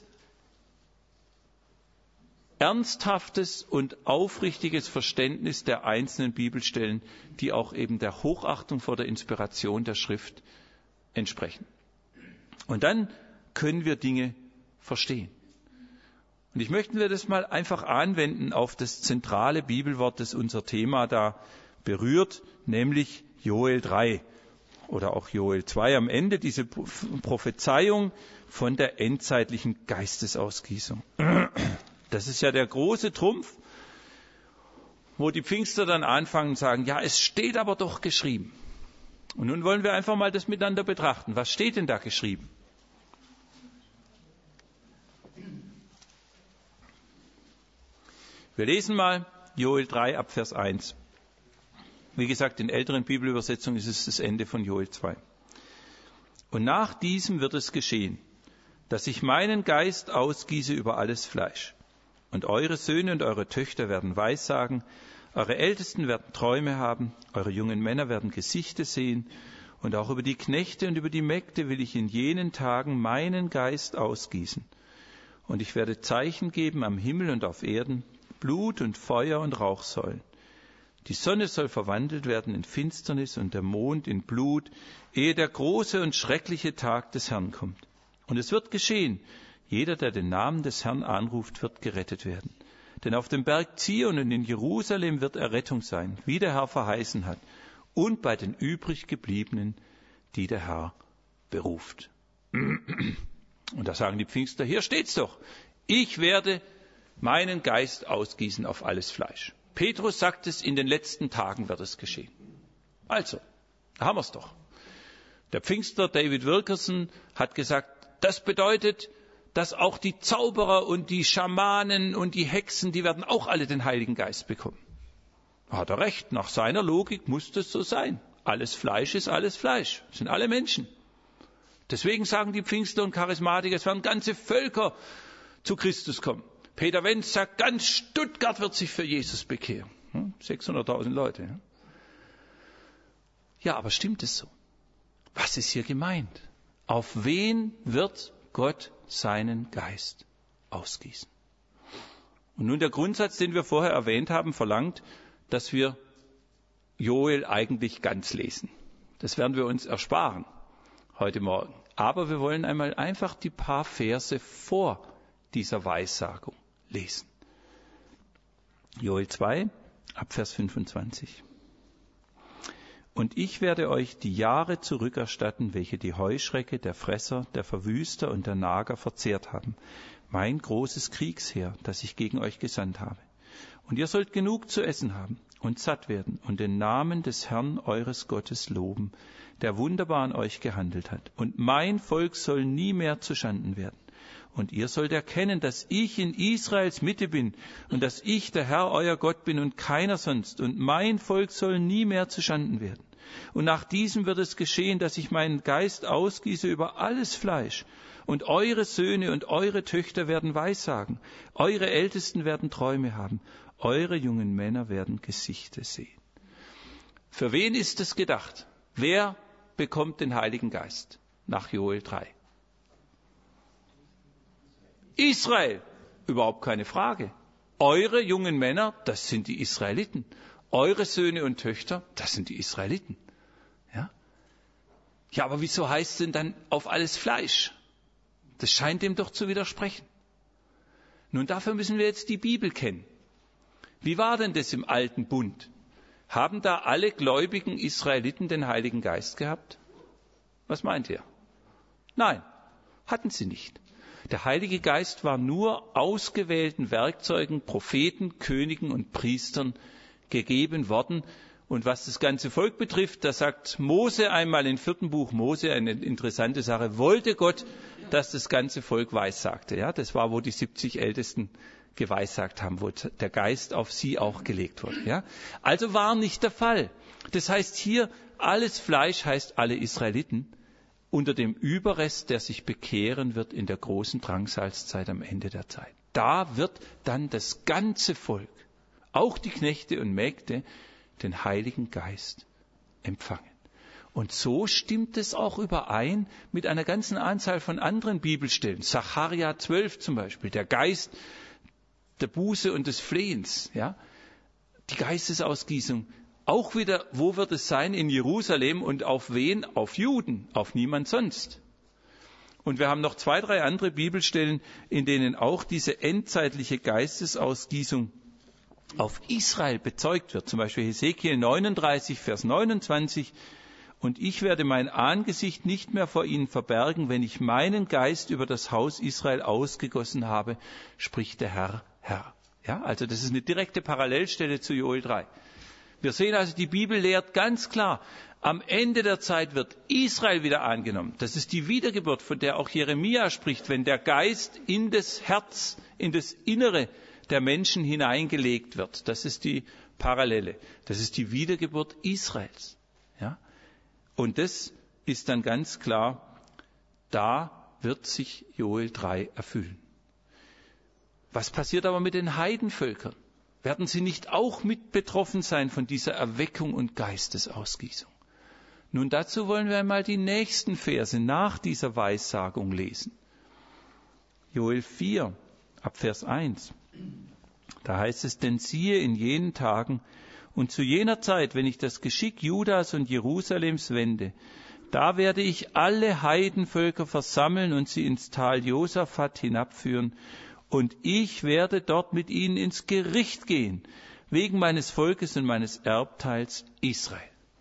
ernsthaftes und aufrichtiges Verständnis der einzelnen Bibelstellen, die auch eben der Hochachtung vor der Inspiration der Schrift entsprechen. Und dann können wir Dinge verstehen. Und ich möchte mir das mal einfach anwenden auf das zentrale Bibelwort, das unser Thema da berührt, nämlich Joel drei. Oder auch Joel zwei am Ende, diese Prophezeiung von der endzeitlichen Geistesausgießung. Das ist ja der große Trumpf, wo die Pfingster dann anfangen und sagen, ja, es steht aber doch geschrieben. Und nun wollen wir einfach mal das miteinander betrachten. Was steht denn da geschrieben? Wir lesen mal Joel drei ab Vers eins. Wie gesagt, in älteren Bibelübersetzungen ist es das Ende von Joel zwei. Und nach diesem wird es geschehen, dass ich meinen Geist ausgieße über alles Fleisch. Und eure Söhne und eure Töchter werden Weissagen, eure Ältesten werden Träume haben, eure jungen Männer werden Gesichter sehen, und auch über die Knechte und über die Mägde will ich in jenen Tagen meinen Geist ausgießen. Und ich werde Zeichen geben am Himmel und auf Erden, Blut und Feuer und Rauchsäulen. Die Sonne soll verwandelt werden in Finsternis und der Mond in Blut, ehe der große und schreckliche Tag des Herrn kommt. Und es wird geschehen, jeder, der den Namen des Herrn anruft, wird gerettet werden. Denn auf dem Berg Zion und in Jerusalem wird Errettung sein, wie der Herr verheißen hat, und bei den übrig gebliebenen, die der Herr beruft. Und da sagen die Pfingster, hier steht's doch, ich werde meinen Geist ausgießen auf alles Fleisch. Petrus sagt es, in den letzten Tagen wird es geschehen. Also, da haben wir es doch. Der Pfingster David Wilkerson hat gesagt, das bedeutet, dass auch die Zauberer und die Schamanen und die Hexen, die werden auch alle den Heiligen Geist bekommen. Da hat er recht, nach seiner Logik muss das so sein. Alles Fleisch ist alles Fleisch, das sind alle Menschen. Deswegen sagen die Pfingstler und Charismatiker, es werden ganze Völker zu Christus kommen. Peter Wenz sagt, ganz Stuttgart wird sich für Jesus bekehren. sechshunderttausend Leute. Ja, aber stimmt es so? Was ist hier gemeint? Auf wen wird Gott seinen Geist ausgießen? Und nun der Grundsatz, den wir vorher erwähnt haben, verlangt, dass wir Joel eigentlich ganz lesen. Das werden wir uns ersparen heute Morgen. Aber wir wollen einmal einfach die paar Verse vor dieser Weissagung lesen. Joel zwei, ab Vers fünfundzwanzig. Und ich werde euch die Jahre zurückerstatten, welche die Heuschrecke, der Fresser, der Verwüster und der Nager verzehrt haben. Mein großes Kriegsheer, das ich gegen euch gesandt habe. Und ihr sollt genug zu essen haben und satt werden und den Namen des Herrn eures Gottes loben, der wunderbar an euch gehandelt hat. Und mein Volk soll nie mehr zuschanden werden. Und ihr sollt erkennen, dass ich in Israels Mitte bin und dass ich der Herr euer Gott bin und keiner sonst. Und mein Volk soll nie mehr zuschanden werden. Und nach diesem wird es geschehen, dass ich meinen Geist ausgieße über alles Fleisch. Und eure Söhne und eure Töchter werden Weissagen. Eure Ältesten werden Träume haben. Eure jungen Männer werden Gesichter sehen. Für wen ist es gedacht? Wer bekommt den Heiligen Geist? Nach Joel drei. Israel, überhaupt keine Frage. Eure jungen Männer, das sind die Israeliten. Eure Söhne und Töchter, das sind die Israeliten. Ja, ja, aber wieso heißt es denn dann auf alles Fleisch? Das scheint dem doch zu widersprechen. Nun, dafür müssen wir jetzt die Bibel kennen. Wie war denn das im Alten Bund? Haben da alle gläubigen Israeliten den Heiligen Geist gehabt? Was meint ihr? Nein, hatten sie nicht. Der Heilige Geist war nur ausgewählten Werkzeugen, Propheten, Königen und Priestern gegeben worden. Und was das ganze Volk betrifft, da sagt Mose einmal im vierten Buch Mose, eine interessante Sache, wollte Gott, dass das ganze Volk weissagte. Ja, das war, wo die siebzig Ältesten geweissagt haben, wo der Geist auf sie auch gelegt wurde. Ja, also war nicht der Fall. Das heißt hier, alles Fleisch heißt alle Israeliten, unter dem Überrest, der sich bekehren wird in der großen Drangsalzzeit am Ende der Zeit. Da wird dann das ganze Volk, auch die Knechte und Mägde, den Heiligen Geist empfangen. Und so stimmt es auch überein mit einer ganzen Anzahl von anderen Bibelstellen. Sacharja zwölf zum Beispiel, der Geist der Buße und des Flehens, ja, die Geistesausgießung. Auch wieder, wo wird es sein? In Jerusalem. Und auf wen? Auf Juden, auf niemand sonst. Und wir haben noch zwei, drei andere Bibelstellen, in denen auch diese endzeitliche Geistesausgießung auf Israel bezeugt wird. Zum Beispiel Hesekiel neununddreißig, Vers neunundzwanzig. Und ich werde mein Angesicht nicht mehr vor ihnen verbergen, wenn ich meinen Geist über das Haus Israel ausgegossen habe, spricht der Herr, Herr. Ja, also das ist eine direkte Parallelstelle zu Joel drei. Wir sehen also, die Bibel lehrt ganz klar, am Ende der Zeit wird Israel wieder angenommen. Das ist die Wiedergeburt, von der auch Jeremia spricht, wenn der Geist in das Herz, in das Innere der Menschen hineingelegt wird. Das ist die Parallele. Das ist die Wiedergeburt Israels. Ja? Und das ist dann ganz klar, da wird sich Joel drei erfüllen. Was passiert aber mit den Heidenvölkern? Werden sie nicht auch mit betroffen sein von dieser Erweckung und Geistesausgießung? Nun, dazu wollen wir einmal die nächsten Verse nach dieser Weissagung lesen. Joel vier, ab Vers eins. Da heißt es, denn siehe in jenen Tagen und zu jener Zeit, wenn ich das Geschick Judas und Jerusalems wende, da werde ich alle Heidenvölker versammeln und sie ins Tal Josaphat hinabführen, und ich werde dort mit ihnen ins Gericht gehen, wegen meines Volkes und meines Erbteils Israel.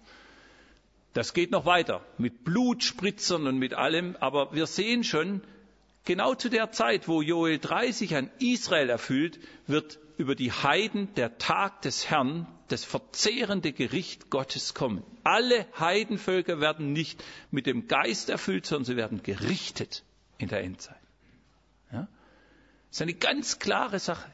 Das geht noch weiter, mit Blutspritzern und mit allem, aber wir sehen schon, genau zu der Zeit, wo Joel drei sich an Israel erfüllt, wird über die Heiden der Tag des Herrn, das verzehrende Gericht Gottes kommen. Alle Heidenvölker werden nicht mit dem Geist erfüllt, sondern sie werden gerichtet in der Endzeit. Ja? Das ist eine ganz klare Sache.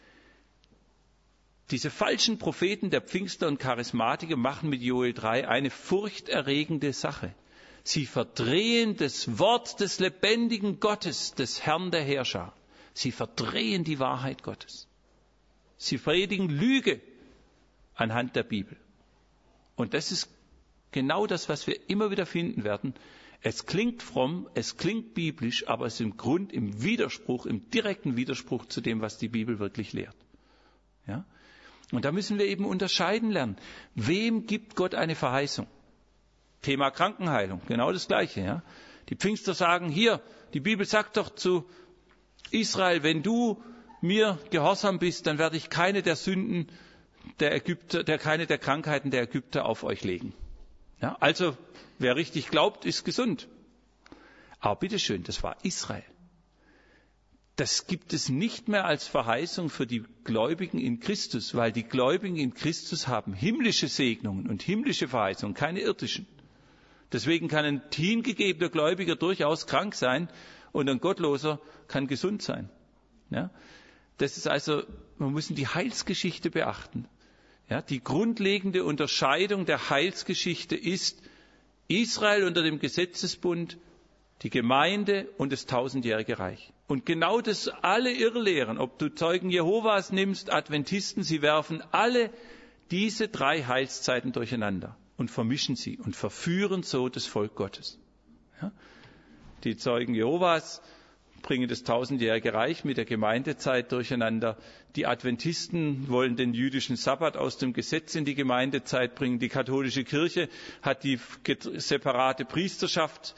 Diese falschen Propheten der Pfingster und Charismatiker machen mit Joel drei eine furchterregende Sache. Sie verdrehen das Wort des lebendigen Gottes, des Herrn der Heerschar. Sie verdrehen die Wahrheit Gottes. Sie predigen Lüge anhand der Bibel. Und das ist genau das, was wir immer wieder finden werden. Es klingt fromm, es klingt biblisch, aber es ist im Grund im Widerspruch, im direkten Widerspruch zu dem, was die Bibel wirklich lehrt. Ja? Und da müssen wir eben unterscheiden lernen. Wem gibt Gott eine Verheißung? Thema Krankenheilung, genau das Gleiche. Ja? Die Pfingster sagen, hier, die Bibel sagt doch zu Israel, wenn du mir gehorsam bist, dann werde ich keine der Sünden der Ägypter, der, keine der Krankheiten der Ägypter auf euch legen. Ja, also, wer richtig glaubt, ist gesund. Aber bitteschön, das war Israel. Das gibt es nicht mehr als Verheißung für die Gläubigen in Christus, weil die Gläubigen in Christus haben himmlische Segnungen und himmlische Verheißungen, keine irdischen. Deswegen kann ein hingegebener Gläubiger durchaus krank sein und ein Gottloser kann gesund sein. Ja? Das ist also, man muss die Heilsgeschichte beachten. Ja, die grundlegende Unterscheidung der Heilsgeschichte ist Israel unter dem Gesetzesbund, die Gemeinde und das tausendjährige Reich. Und genau das alle Irrlehren, ob du Zeugen Jehovas nimmst, Adventisten, sie werfen alle diese drei Heilszeiten durcheinander und vermischen sie und verführen so das Volk Gottes. Ja? Die Zeugen Jehovas bringen das tausendjährige Reich mit der Gemeindezeit durcheinander. Die Adventisten wollen den jüdischen Sabbat aus dem Gesetz in die Gemeindezeit bringen. Die katholische Kirche hat die separate Priesterschaft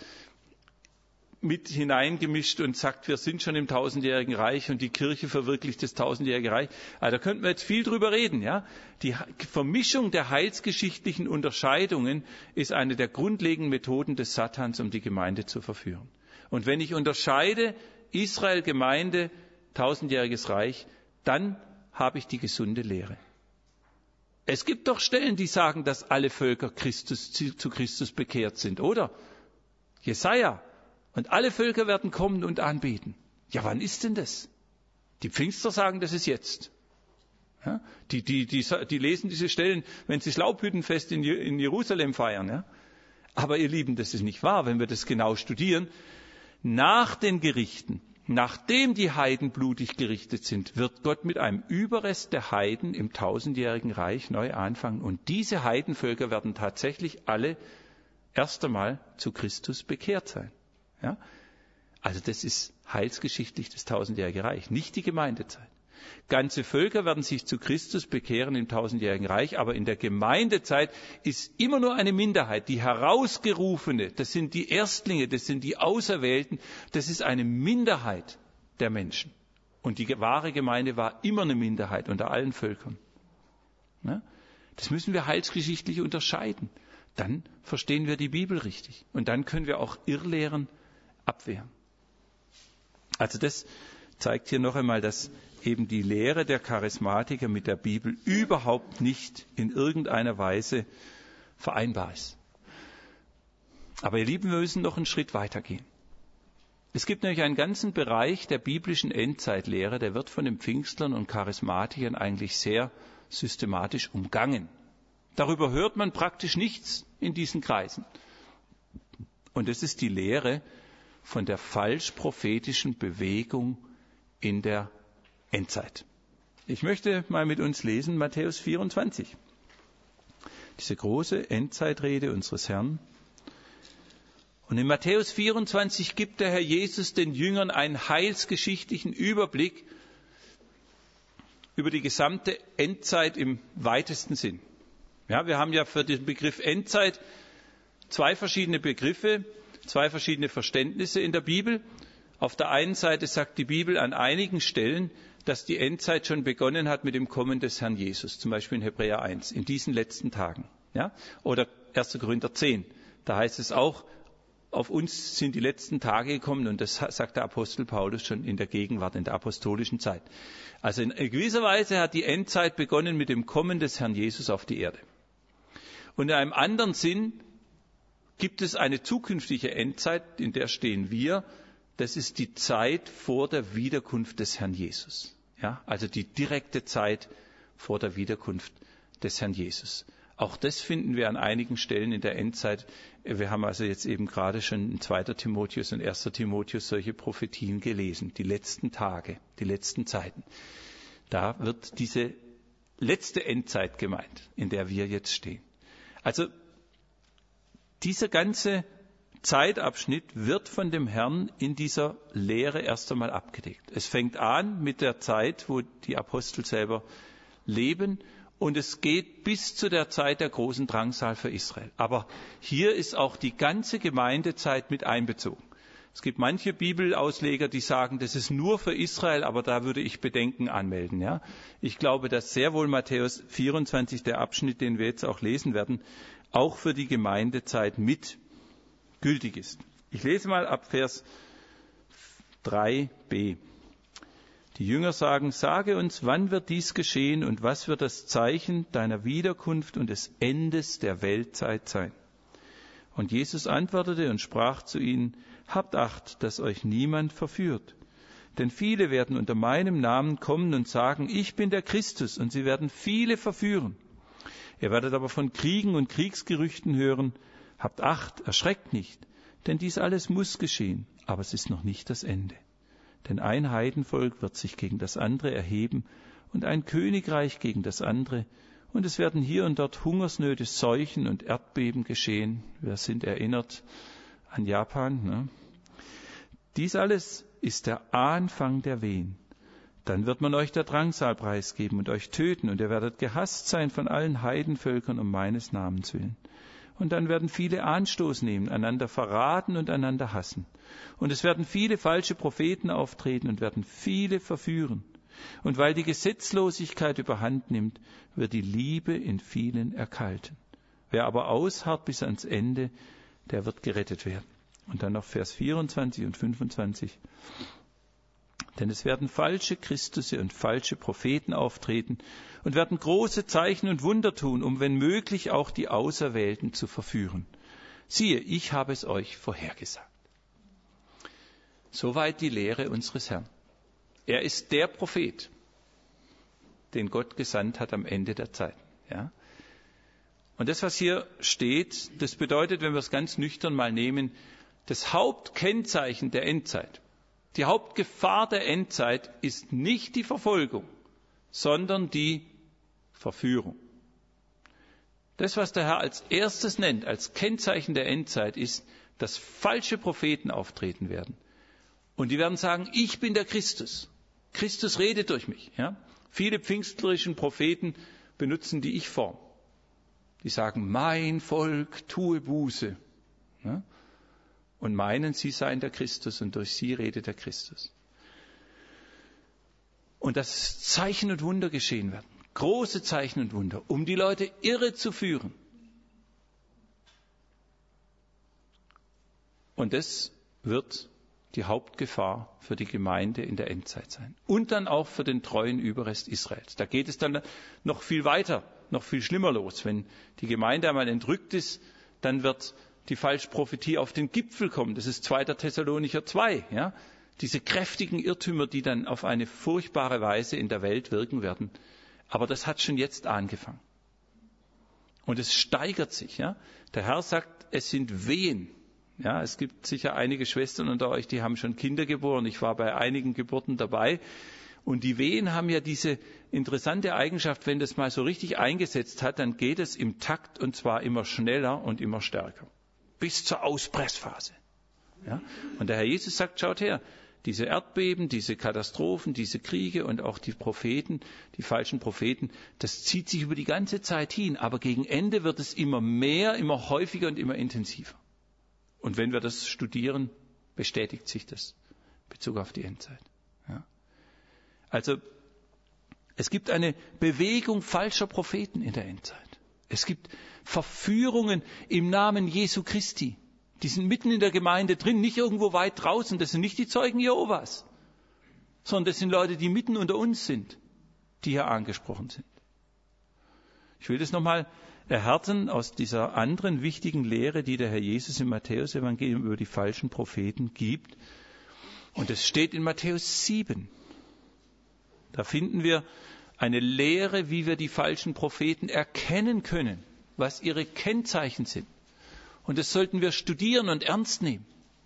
mit hineingemischt und sagt, wir sind schon im tausendjährigen Reich und die Kirche verwirklicht das tausendjährige Reich. Also da könnten wir jetzt viel drüber reden. Ja? Die Vermischung der heilsgeschichtlichen Unterscheidungen ist eine der grundlegenden Methoden des Satans, um die Gemeinde zu verführen. Und wenn ich unterscheide Israel, Gemeinde, tausendjähriges Reich, dann habe ich die gesunde Lehre. Es gibt doch Stellen, die sagen, dass alle Völker Christus, zu Christus bekehrt sind, oder? Jesaja. Und alle Völker werden kommen und anbeten. Ja, wann ist denn das? Die Pfingster sagen, das ist jetzt. Ja? Die, die, die, die lesen diese Stellen, wenn sie das Laubhüttenfest in, in Jerusalem feiern. Ja? Aber ihr Lieben, das ist nicht wahr, wenn wir das genau studieren. Nach den Gerichten, nachdem die Heiden blutig gerichtet sind, wird Gott mit einem Überrest der Heiden im tausendjährigen Reich neu anfangen. Und diese Heidenvölker werden tatsächlich alle erst einmal zu Christus bekehrt sein. Ja? Also das ist heilsgeschichtlich das tausendjährige Reich, nicht die Gemeindezeit. Ganze Völker werden sich zu Christus bekehren im tausendjährigen Reich, aber in der Gemeindezeit ist immer nur eine Minderheit, die Herausgerufene, das sind die Erstlinge, das sind die Auserwählten, das ist eine Minderheit der Menschen. Und die wahre Gemeinde war immer eine Minderheit unter allen Völkern. Ja? Das müssen wir heilsgeschichtlich unterscheiden. Dann verstehen wir die Bibel richtig. Und dann können wir auch Irrlehren abwehren. Also das zeigt hier noch einmal, dass eben die Lehre der Charismatiker mit der Bibel überhaupt nicht in irgendeiner Weise vereinbar ist. Aber ihr Lieben, wir müssen noch einen Schritt weitergehen. Es gibt nämlich einen ganzen Bereich der biblischen Endzeitlehre, der wird von den Pfingstlern und Charismatikern eigentlich sehr systematisch umgangen. Darüber hört man praktisch nichts in diesen Kreisen. Und das ist die Lehre von der falsch-prophetischen Bewegung in der Endzeit. Ich möchte mal mit uns lesen Matthäus vierundzwanzig. Diese große Endzeitrede unseres Herrn. Und in Matthäus vierundzwanzig gibt der Herr Jesus den Jüngern einen heilsgeschichtlichen Überblick über die gesamte Endzeit im weitesten Sinn. Ja, wir haben ja für den Begriff Endzeit zwei verschiedene Begriffe, zwei verschiedene Verständnisse in der Bibel. Auf der einen Seite sagt die Bibel an einigen Stellen, dass die Endzeit schon begonnen hat mit dem Kommen des Herrn Jesus, zum Beispiel in Hebräer eins, in diesen letzten Tagen. Ja? Oder erster Korinther zehn, da heißt es auch, auf uns sind die letzten Tage gekommen und das sagt der Apostel Paulus schon in der Gegenwart, in der apostolischen Zeit. Also in gewisser Weise hat die Endzeit begonnen mit dem Kommen des Herrn Jesus auf die Erde. Und in einem anderen Sinn gibt es eine zukünftige Endzeit, in der stehen wir. Das ist die Zeit vor der Wiederkunft des Herrn Jesus. Ja, also die direkte Zeit vor der Wiederkunft des Herrn Jesus. Auch das finden wir an einigen Stellen in der Endzeit. Wir haben also jetzt eben gerade schon in zweiter Timotheus und erster Timotheus solche Prophetien gelesen. Die letzten Tage, die letzten Zeiten. Da wird diese letzte Endzeit gemeint, in der wir jetzt stehen. Also dieser ganze Zeitabschnitt wird von dem Herrn in dieser Lehre erst einmal abgedeckt. Es fängt an mit der Zeit, wo die Apostel selber leben, und es geht bis zu der Zeit der großen Drangsal für Israel. Aber hier ist auch die ganze Gemeindezeit mit einbezogen. Es gibt manche Bibelausleger, die sagen, das ist nur für Israel, aber da würde ich Bedenken anmelden. Ja? Ich glaube, dass sehr wohl Matthäus vierundzwanzig, der Abschnitt, den wir jetzt auch lesen werden, auch für die Gemeindezeit mit gültig ist. Ich lese mal ab Vers drei b. Die Jünger sagen, sage uns, wann wird dies geschehen und was wird das Zeichen deiner Wiederkunft und des Endes der Weltzeit sein? Und Jesus antwortete und sprach zu ihnen, habt Acht, dass euch niemand verführt. Denn viele werden unter meinem Namen kommen und sagen, ich bin der Christus, und sie werden viele verführen. Ihr werdet aber von Kriegen und Kriegsgerüchten hören. Habt Acht, erschreckt nicht, denn dies alles muss geschehen, aber es ist noch nicht das Ende. Denn ein Heidenvolk wird sich gegen das andere erheben und ein Königreich gegen das andere. Und es werden hier und dort Hungersnöte, Seuchen und Erdbeben geschehen. Wir sind erinnert an Japan. Ne? Dies alles ist der Anfang der Wehen. Dann wird man euch der Drangsal preisgeben und euch töten, und ihr werdet gehasst sein von allen Heidenvölkern um meines Namens willen. Und dann werden viele Anstoß nehmen, einander verraten und einander hassen. Und es werden viele falsche Propheten auftreten und werden viele verführen. Und weil die Gesetzlosigkeit überhand nimmt, wird die Liebe in vielen erkalten. Wer aber ausharrt bis ans Ende, der wird gerettet werden. Und dann noch Vers vierundzwanzig und fünfundzwanzig. Denn es werden falsche Christusse und falsche Propheten auftreten und werden große Zeichen und Wunder tun, um wenn möglich auch die Auserwählten zu verführen. Siehe, ich habe es euch vorhergesagt. Soweit die Lehre unseres Herrn. Er ist der Prophet, den Gott gesandt hat am Ende der Zeiten. Ja? Und das, was hier steht, das bedeutet, wenn wir es ganz nüchtern mal nehmen, das Hauptkennzeichen der Endzeit. Die Hauptgefahr der Endzeit ist nicht die Verfolgung, sondern die Verführung. Das, was der Herr als erstes nennt, als Kennzeichen der Endzeit, ist, dass falsche Propheten auftreten werden. Und die werden sagen, ich bin der Christus. Christus redet durch mich. Ja? Viele pfingstlerischen Propheten benutzen die Ich-Form. Die sagen, mein Volk, tue Buße. Ja? Und meinen, sie seien der Christus und durch sie redet der Christus. Und dass Zeichen und Wunder geschehen werden, große Zeichen und Wunder, um die Leute irre zu führen. Und das wird die Hauptgefahr für die Gemeinde in der Endzeit sein. Und dann auch für den treuen Überrest Israels. Da geht es dann noch viel weiter, noch viel schlimmer los. Wenn die Gemeinde einmal entrückt ist, dann wird die Falschprophetie auf den Gipfel kommen. Das ist zweiter Thessalonicher zwei. Ja? Diese kräftigen Irrtümer, die dann auf eine furchtbare Weise in der Welt wirken werden. Aber das hat schon jetzt angefangen. Und es steigert sich. Ja? Der Herr sagt, es sind Wehen. Ja, es gibt sicher einige Schwestern unter euch, die haben schon Kinder geboren. Ich war bei einigen Geburten dabei. Und die Wehen haben ja diese interessante Eigenschaft, wenn das mal so richtig eingesetzt hat, dann geht es im Takt, und zwar immer schneller und immer stärker. Bis zur Auspressphase. Ja? Und der Herr Jesus sagt, schaut her, diese Erdbeben, diese Katastrophen, diese Kriege und auch die Propheten, die falschen Propheten, das zieht sich über die ganze Zeit hin. Aber gegen Ende wird es immer mehr, immer häufiger und immer intensiver. Und wenn wir das studieren, bestätigt sich das in Bezug auf die Endzeit. Ja? Also, es gibt eine Bewegung falscher Propheten in der Endzeit. Es gibt Verführungen im Namen Jesu Christi. Die sind mitten in der Gemeinde drin, nicht irgendwo weit draußen. Das sind nicht die Zeugen Jehovas, sondern das sind Leute, die mitten unter uns sind, die hier angesprochen sind. Ich will das nochmal erhärten aus dieser anderen wichtigen Lehre, die der Herr Jesus im Matthäus-Evangelium über die falschen Propheten gibt. Und es steht in Matthäus sieben. Da finden wir eine Lehre, wie wir die falschen Propheten erkennen können. was ihre Kennzeichen sind. Und das sollten wir studieren und ernst nehmen.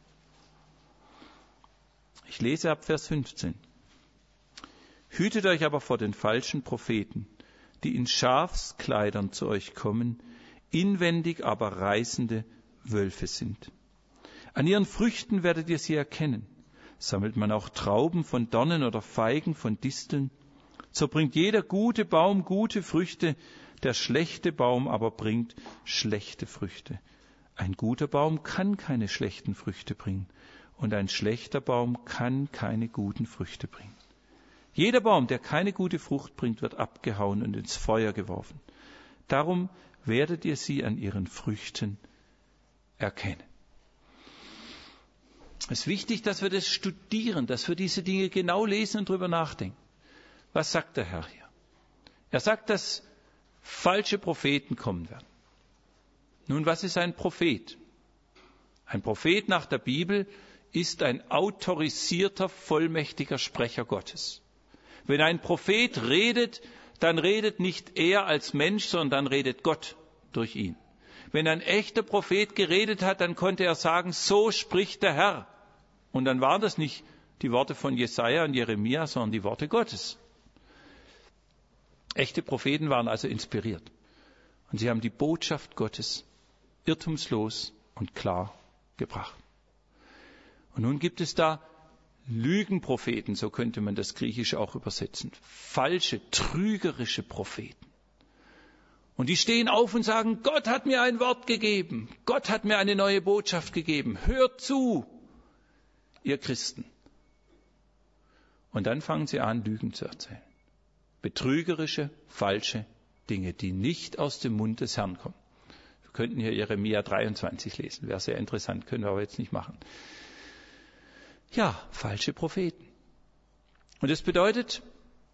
Ich lese ab Vers fünfzehn. Hütet euch aber vor den falschen Propheten, die in Schafskleidern zu euch kommen, inwendig aber reißende Wölfe sind. An ihren Früchten werdet ihr sie erkennen. Sammelt man auch Trauben von Dornen oder Feigen von Disteln, so bringt jeder gute Baum gute Früchte, der schlechte Baum aber bringt schlechte Früchte. Ein guter Baum kann keine schlechten Früchte bringen und ein schlechter Baum kann keine guten Früchte bringen. Jeder Baum, der keine gute Frucht bringt, wird abgehauen und ins Feuer geworfen. Darum werdet ihr sie an ihren Früchten erkennen. Es ist wichtig, dass wir das studieren, dass wir diese Dinge genau lesen und drüber nachdenken. Was sagt der Herr hier? Er sagt, dass falsche Propheten kommen werden. Nun, was ist ein Prophet? Ein Prophet nach der Bibel ist ein autorisierter, vollmächtiger Sprecher Gottes. Wenn ein Prophet redet, dann redet nicht er als Mensch, sondern dann redet Gott durch ihn. Wenn ein echter Prophet geredet hat, dann konnte er sagen, so spricht der Herr. Und dann waren das nicht die Worte von Jesaja und Jeremia, sondern die Worte Gottes. Echte Propheten waren also inspiriert. Und sie haben die Botschaft Gottes irrtumslos und klar gebracht. Und nun gibt es da Lügenpropheten, so könnte man das Griechische auch übersetzen. Falsche, trügerische Propheten. Und die stehen auf und sagen, Gott hat mir ein Wort gegeben. Gott hat mir eine neue Botschaft gegeben. Hört zu, ihr Christen. Und dann fangen sie an, Lügen zu erzählen. Betrügerische, falsche Dinge, die nicht aus dem Mund des Herrn kommen. Wir könnten hier Jeremia dreiundzwanzig lesen, wäre sehr interessant, können wir aber jetzt nicht machen. Ja, falsche Propheten. Und das bedeutet,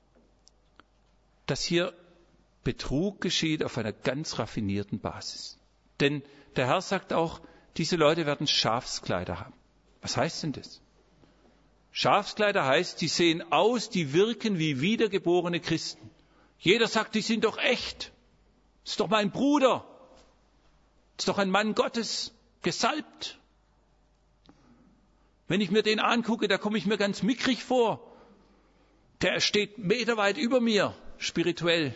dass hier Betrug geschieht auf einer ganz raffinierten Basis. Denn der Herr sagt auch, diese Leute werden Schafskleider haben. Was heißt denn das? Schafskleider heißt, die sehen aus, die wirken wie wiedergeborene Christen. Jeder sagt, die sind doch echt. Das ist doch mein Bruder. Das ist doch ein Mann Gottes, gesalbt. Wenn ich mir den angucke, da komme ich mir ganz mickrig vor. Der steht meterweit über mir, spirituell.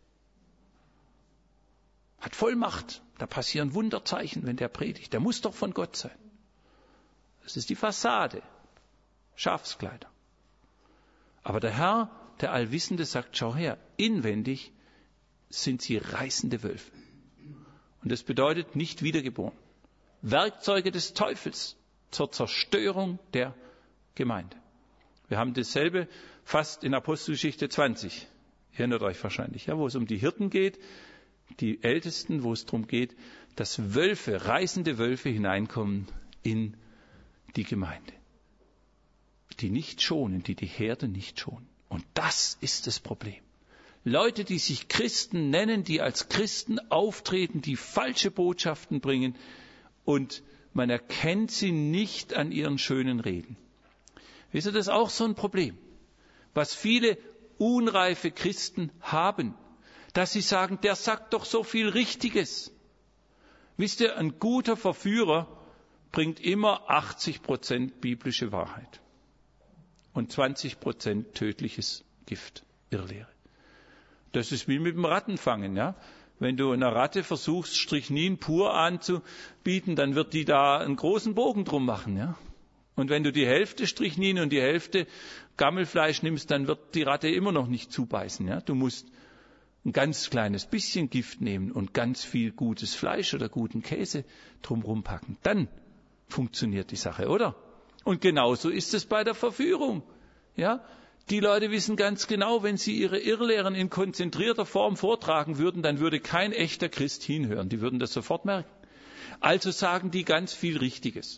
Hat Vollmacht. Da passieren Wunderzeichen, wenn der predigt. Der muss doch von Gott sein. Das ist die Fassade. Schafskleider. Aber der Herr, der Allwissende, sagt, schau her, inwendig sind sie reißende Wölfe. Und das bedeutet nicht wiedergeboren. Werkzeuge des Teufels zur Zerstörung der Gemeinde. Wir haben dasselbe fast in Apostelgeschichte zwanzig. Ihr erinnert euch wahrscheinlich, ja, wo es um die Hirten geht, die Ältesten, wo es darum geht, dass Wölfe, reißende Wölfe hineinkommen in die Gemeinde. Die nicht schonen, die die Herde nicht schonen. Und das ist das Problem. Leute, die sich Christen nennen, die als Christen auftreten, die falsche Botschaften bringen und man erkennt sie nicht an ihren schönen Reden. Wisst ihr, das ist auch so ein Problem, was viele unreife Christen haben, dass sie sagen, der sagt doch so viel Richtiges. Wisst ihr, ein guter Verführer bringt immer achtzig Prozent biblische Wahrheit und zwanzig Prozent tödliches Gift, Irrlehre. Das ist wie mit dem Rattenfangen, ja. Wenn du einer Ratte versuchst, Strychnin pur anzubieten, dann wird die da einen großen Bogen drum machen, ja. Und wenn du die Hälfte Strychnin und die Hälfte Gammelfleisch nimmst, dann wird die Ratte immer noch nicht zubeißen, ja. Du musst ein ganz kleines bisschen Gift nehmen und ganz viel gutes Fleisch oder guten Käse drumherum packen. Dann funktioniert die Sache, oder? Und genauso ist es bei der Verführung. Ja? Die Leute wissen ganz genau, wenn sie ihre Irrlehren in konzentrierter Form vortragen würden, dann würde kein echter Christ hinhören. Die würden das sofort merken. Also sagen die ganz viel Richtiges.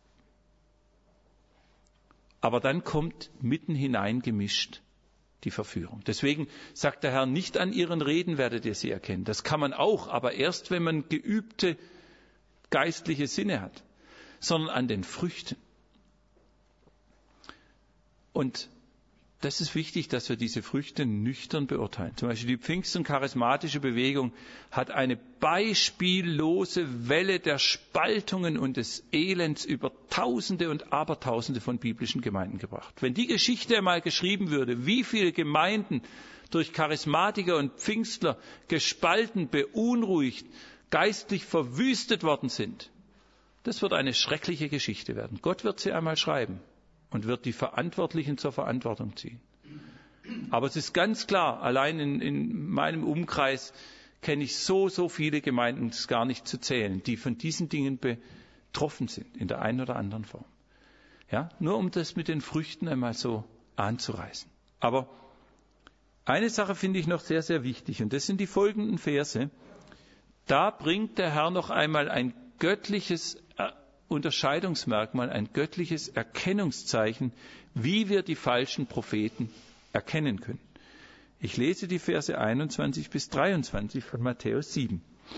Aber dann kommt mitten hinein gemischt die Verführung. Deswegen sagt der Herr, nicht an ihren Reden werdet ihr sie erkennen. Das kann man auch, aber erst, wenn man geübte geistliche Sinne hat, sondern an den Früchten. Und das ist wichtig, dass wir diese Früchte nüchtern beurteilen. Zum Beispiel die Pfingst- und charismatische Bewegung hat eine beispiellose Welle der Spaltungen und des Elends über Tausende und Abertausende von biblischen Gemeinden gebracht. Wenn die Geschichte einmal geschrieben würde, wie viele Gemeinden durch Charismatiker und Pfingstler gespalten, beunruhigt, geistlich verwüstet worden sind, das wird eine schreckliche Geschichte werden. Gott wird sie einmal schreiben und wird die Verantwortlichen zur Verantwortung ziehen. Aber es ist ganz klar, allein in, in meinem Umkreis kenne ich so, so viele Gemeinden, das ist gar nicht zu zählen, die von diesen Dingen betroffen sind, in der einen oder anderen Form. Ja, nur um das mit den Früchten einmal so anzureißen. Aber eine Sache finde ich noch sehr, sehr wichtig, und das sind die folgenden Verse. Da bringt der Herr noch einmal ein göttliches Unterscheidungsmerkmal, ein göttliches Erkennungszeichen, wie wir die falschen Propheten erkennen können. Ich lese die Verse einundzwanzig bis dreiundzwanzig von Matthäus sieben.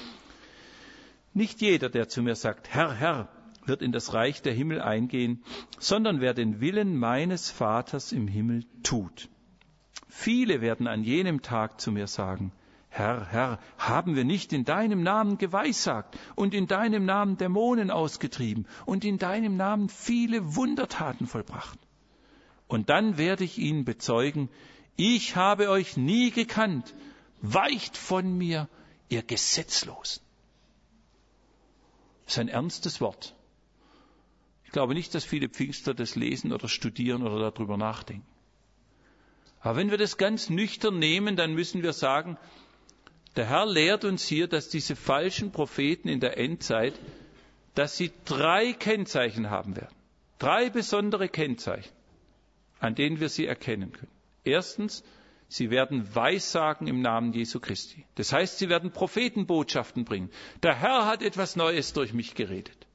Nicht jeder, der zu mir sagt, Herr, Herr, wird in das Reich der Himmel eingehen, sondern wer den Willen meines Vaters im Himmel tut. Viele werden an jenem Tag zu mir sagen, Herr, Herr, haben wir nicht in deinem Namen geweissagt und in deinem Namen Dämonen ausgetrieben und in deinem Namen viele Wundertaten vollbracht? Und dann werde ich ihnen bezeugen, ich habe euch nie gekannt, weicht von mir, ihr Gesetzlosen. Das ist ein ernstes Wort. Ich glaube nicht, dass viele Pfingstler das lesen oder studieren oder darüber nachdenken. Aber wenn wir das ganz nüchtern nehmen, dann müssen wir sagen, der Herr lehrt uns hier, dass diese falschen Propheten in der Endzeit, dass sie drei Kennzeichen haben werden. Drei besondere Kennzeichen, an denen wir sie erkennen können. Erstens, sie werden Weissagen im Namen Jesu Christi. Das heißt, sie werden Prophetenbotschaften bringen. Der Herr hat etwas Neues durch mich geredet.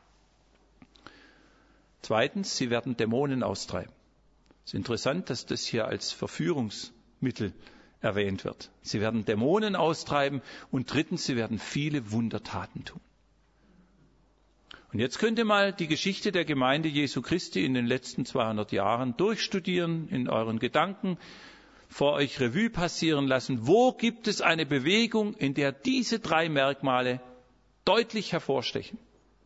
Zweitens, sie werden Dämonen austreiben. Es ist interessant, dass das hier als Verführungsmittel erwähnt wird. Sie werden Dämonen austreiben und drittens, sie werden viele Wundertaten tun. Und jetzt könnt ihr mal die Geschichte der Gemeinde Jesu Christi in den letzten zweihundert Jahren durchstudieren, in euren Gedanken vor euch Revue passieren lassen. Wo gibt es eine Bewegung, in der diese drei Merkmale deutlich hervorstechen?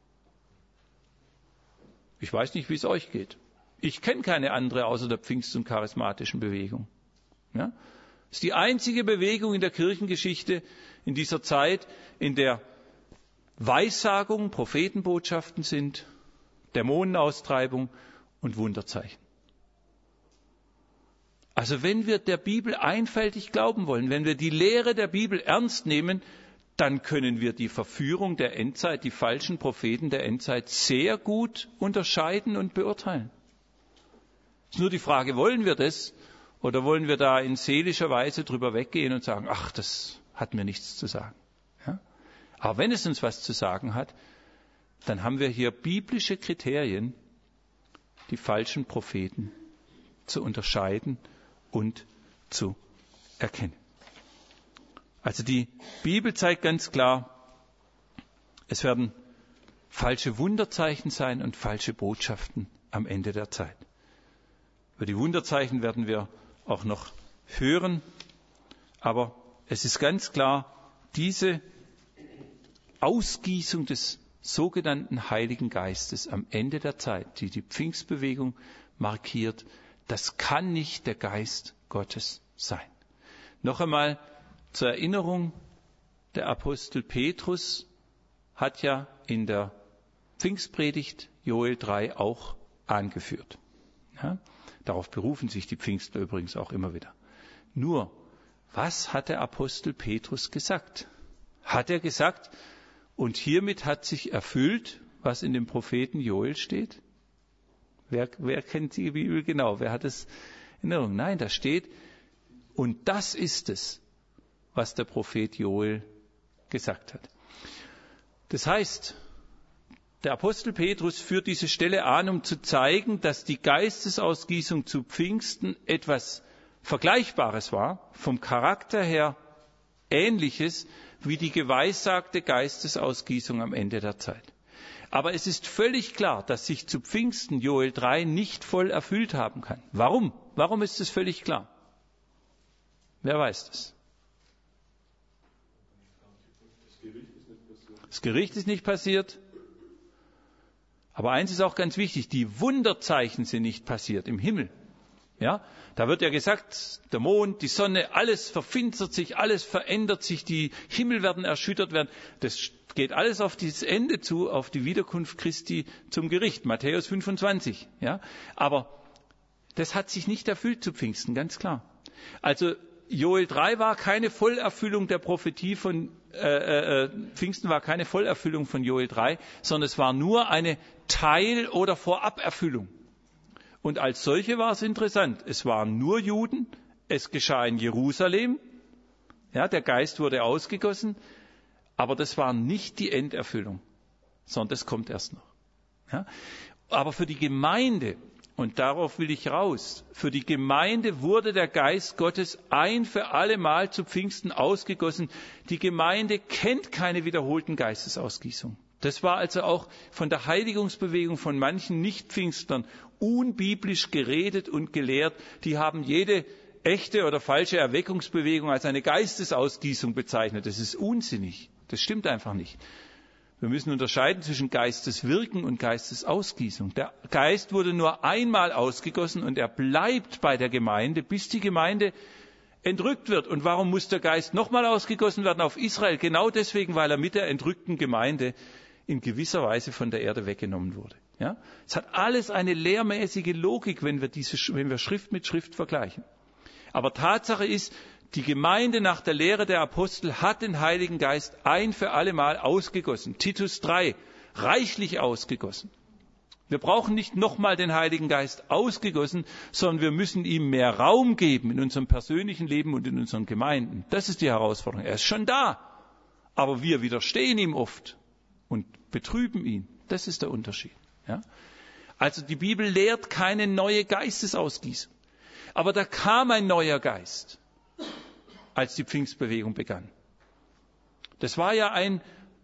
Ich weiß nicht, wie es euch geht. Ich kenne keine andere außer der Pfingst- und charismatischen Bewegung. Ja? Es ist die einzige Bewegung in der Kirchengeschichte in dieser Zeit, in der Weissagung, Prophetenbotschaften sind, Dämonenaustreibung und Wunderzeichen. Also wenn wir der Bibel einfältig glauben wollen, wenn wir die Lehre der Bibel ernst nehmen, dann können wir die Verführung der Endzeit, die falschen Propheten der Endzeit sehr gut unterscheiden und beurteilen. Es ist nur die Frage, wollen wir das? Oder wollen wir da in seelischer Weise drüber weggehen und sagen, ach, das hat mir nichts zu sagen. Ja? Aber wenn es uns was zu sagen hat, dann haben wir hier biblische Kriterien, die falschen Propheten zu unterscheiden und zu erkennen. Also die Bibel zeigt ganz klar, es werden falsche Wunderzeichen sein und falsche Botschaften am Ende der Zeit. Über die Wunderzeichen werden wir auch noch hören, aber es ist ganz klar, diese Ausgießung des sogenannten Heiligen Geistes am Ende der Zeit, die die Pfingstbewegung markiert, das kann nicht der Geist Gottes sein. Noch einmal zur Erinnerung, der Apostel Petrus hat ja in der Pfingstpredigt Joel drei auch angeführt. Ja? Darauf berufen sich die Pfingstler übrigens auch immer wieder. Nur, was hat der Apostel Petrus gesagt? Hat er gesagt, und hiermit hat sich erfüllt, was in dem Propheten Joel steht? Wer, wer kennt die Bibel genau? Wer hat es in Erinnerung? Nein, da steht, und das ist es, was der Prophet Joel gesagt hat. Das heißt, der Apostel Petrus führt diese Stelle an, um zu zeigen, dass die Geistesausgießung zu Pfingsten etwas Vergleichbares war, vom Charakter her Ähnliches wie die geweissagte Geistesausgießung am Ende der Zeit. Aber es ist völlig klar, dass sich zu Pfingsten Joel drei nicht voll erfüllt haben kann. Warum? Warum ist es völlig klar? Wer weiß das? Das Gericht ist nicht passiert. Aber eins ist auch ganz wichtig, die Wunderzeichen sind nicht passiert im Himmel. Ja, da wird ja gesagt, der Mond, die Sonne, alles verfinstert sich, alles verändert sich, die Himmel werden erschüttert werden. Das geht alles auf dieses Ende zu, auf die Wiederkunft Christi zum Gericht, Matthäus fünfundzwanzig. Ja, aber das hat sich nicht erfüllt zu Pfingsten, ganz klar. Also Joel drei war keine Vollerfüllung der Prophetie von äh, äh, Pfingsten war keine Vollerfüllung von Joel drei, sondern es war nur eine Teil- oder Voraberfüllung. Und als solche war es interessant. Es waren nur Juden, es geschah in Jerusalem, ja, der Geist wurde ausgegossen, aber das war nicht die Enderfüllung, sondern das kommt erst noch. Ja. Aber für die Gemeinde, und darauf will ich raus, für die Gemeinde wurde der Geist Gottes ein für alle Mal zu Pfingsten ausgegossen. Die Gemeinde kennt keine wiederholten Geistesausgießungen. Das war also auch von der Heiligungsbewegung von manchen Nicht-Pfingstlern unbiblisch geredet und gelehrt. Die haben jede echte oder falsche Erweckungsbewegung als eine Geistesausgießung bezeichnet. Das ist unsinnig. Das stimmt einfach nicht. Wir müssen unterscheiden zwischen Geisteswirken und Geistesausgießung. Der Geist wurde nur einmal ausgegossen und er bleibt bei der Gemeinde, bis die Gemeinde entrückt wird. Und warum muss der Geist nochmal ausgegossen werden auf Israel? Genau deswegen, weil er mit der entrückten Gemeinde in gewisser Weise von der Erde weggenommen wurde. Ja? Es hat alles eine lehrmäßige Logik, wenn wir, diese, wenn wir Schrift mit Schrift vergleichen. Aber Tatsache ist, die Gemeinde nach der Lehre der Apostel hat den Heiligen Geist ein für alle Mal ausgegossen. Titus drei, reichlich ausgegossen. Wir brauchen nicht nochmal den Heiligen Geist ausgegossen, sondern wir müssen ihm mehr Raum geben in unserem persönlichen Leben und in unseren Gemeinden. Das ist die Herausforderung. Er ist schon da, aber wir widerstehen ihm oft und betrüben ihn. Das ist der Unterschied. Ja? Also die Bibel lehrt keine neue Geistesausgießung. Aber da kam ein neuer Geist, als die Pfingstbewegung begann. Das war ja ein,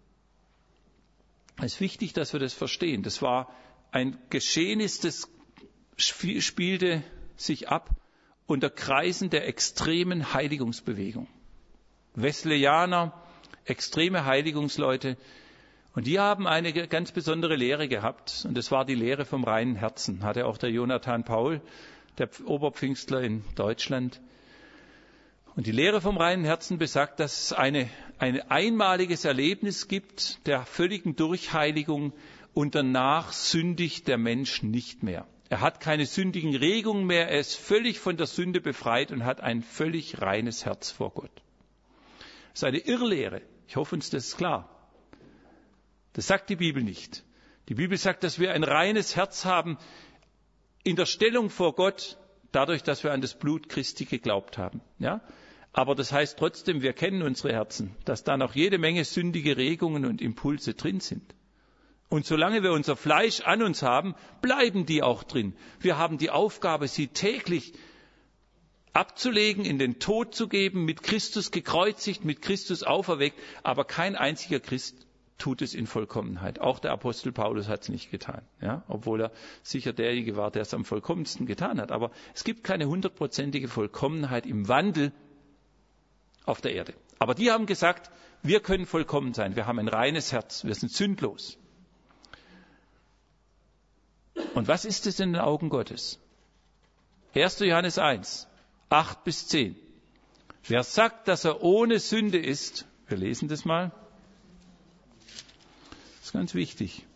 es ist wichtig, dass wir das verstehen, das war ein Geschehnis, das spielte sich ab unter Kreisen der extremen Heiligungsbewegung. Wesleyaner, extreme Heiligungsleute, und die haben eine ganz besondere Lehre gehabt, und das war die Lehre vom reinen Herzen, hatte auch der Jonathan Paul, der Oberpfingstler in Deutschland. Und die Lehre vom reinen Herzen besagt, dass es eine, ein einmaliges Erlebnis gibt der völligen Durchheiligung und danach sündigt der Mensch nicht mehr. Er hat keine sündigen Regungen mehr, er ist völlig von der Sünde befreit und hat ein völlig reines Herz vor Gott. Das ist eine Irrlehre. Ich hoffe, uns das ist klar. Das sagt die Bibel nicht. Die Bibel sagt, dass wir ein reines Herz haben in der Stellung vor Gott, dadurch, dass wir an das Blut Christi geglaubt haben. Ja? Aber das heißt trotzdem, wir kennen unsere Herzen, dass da noch jede Menge sündige Regungen und Impulse drin sind. Und solange wir unser Fleisch an uns haben, bleiben die auch drin. Wir haben die Aufgabe, sie täglich abzulegen, in den Tod zu geben, mit Christus gekreuzigt, mit Christus auferweckt. Aber kein einziger Christ tut es in Vollkommenheit. Auch der Apostel Paulus hat es nicht getan, ja? Obwohl er sicher derjenige war, der es am vollkommensten getan hat. Aber es gibt keine hundertprozentige Vollkommenheit im Wandel auf der Erde. Aber die haben gesagt, wir können vollkommen sein. Wir haben ein reines Herz. Wir sind sündlos. Und was ist es in den Augen Gottes? erster Johannes eins, acht bis zehn. Wer sagt, dass er ohne Sünde ist, wir lesen das mal. Das ist ganz wichtig.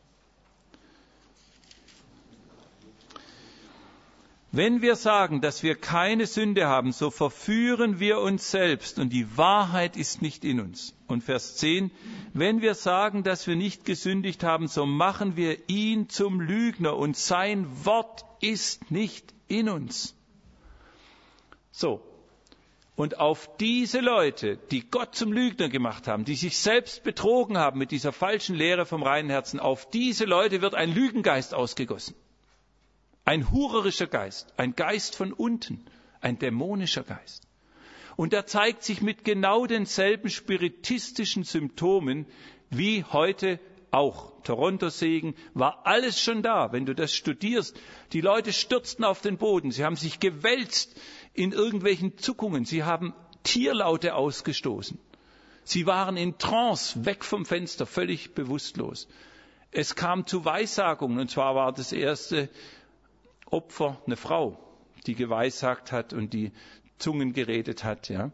Wenn wir sagen, dass wir keine Sünde haben, so verführen wir uns selbst und die Wahrheit ist nicht in uns. Und Vers zehn, wenn wir sagen, dass wir nicht gesündigt haben, so machen wir ihn zum Lügner und sein Wort ist nicht in uns. So. Und auf diese Leute, die Gott zum Lügner gemacht haben, die sich selbst betrogen haben mit dieser falschen Lehre vom reinen Herzen, auf diese Leute wird ein Lügengeist ausgegossen. Ein hurerischer Geist, ein Geist von unten, ein dämonischer Geist. Und er zeigt sich mit genau denselben spiritistischen Symptomen wie heute auch Toronto-Segen, war alles schon da. Wenn du das studierst, die Leute stürzten auf den Boden, sie haben sich gewälzt in irgendwelchen Zuckungen, sie haben Tierlaute ausgestoßen. Sie waren in Trance, weg vom Fenster, völlig bewusstlos. Es kam zu Weissagungen, und zwar war das erste Opfer eine Frau, die geweissagt hat und die Zungen geredet hat. Ja.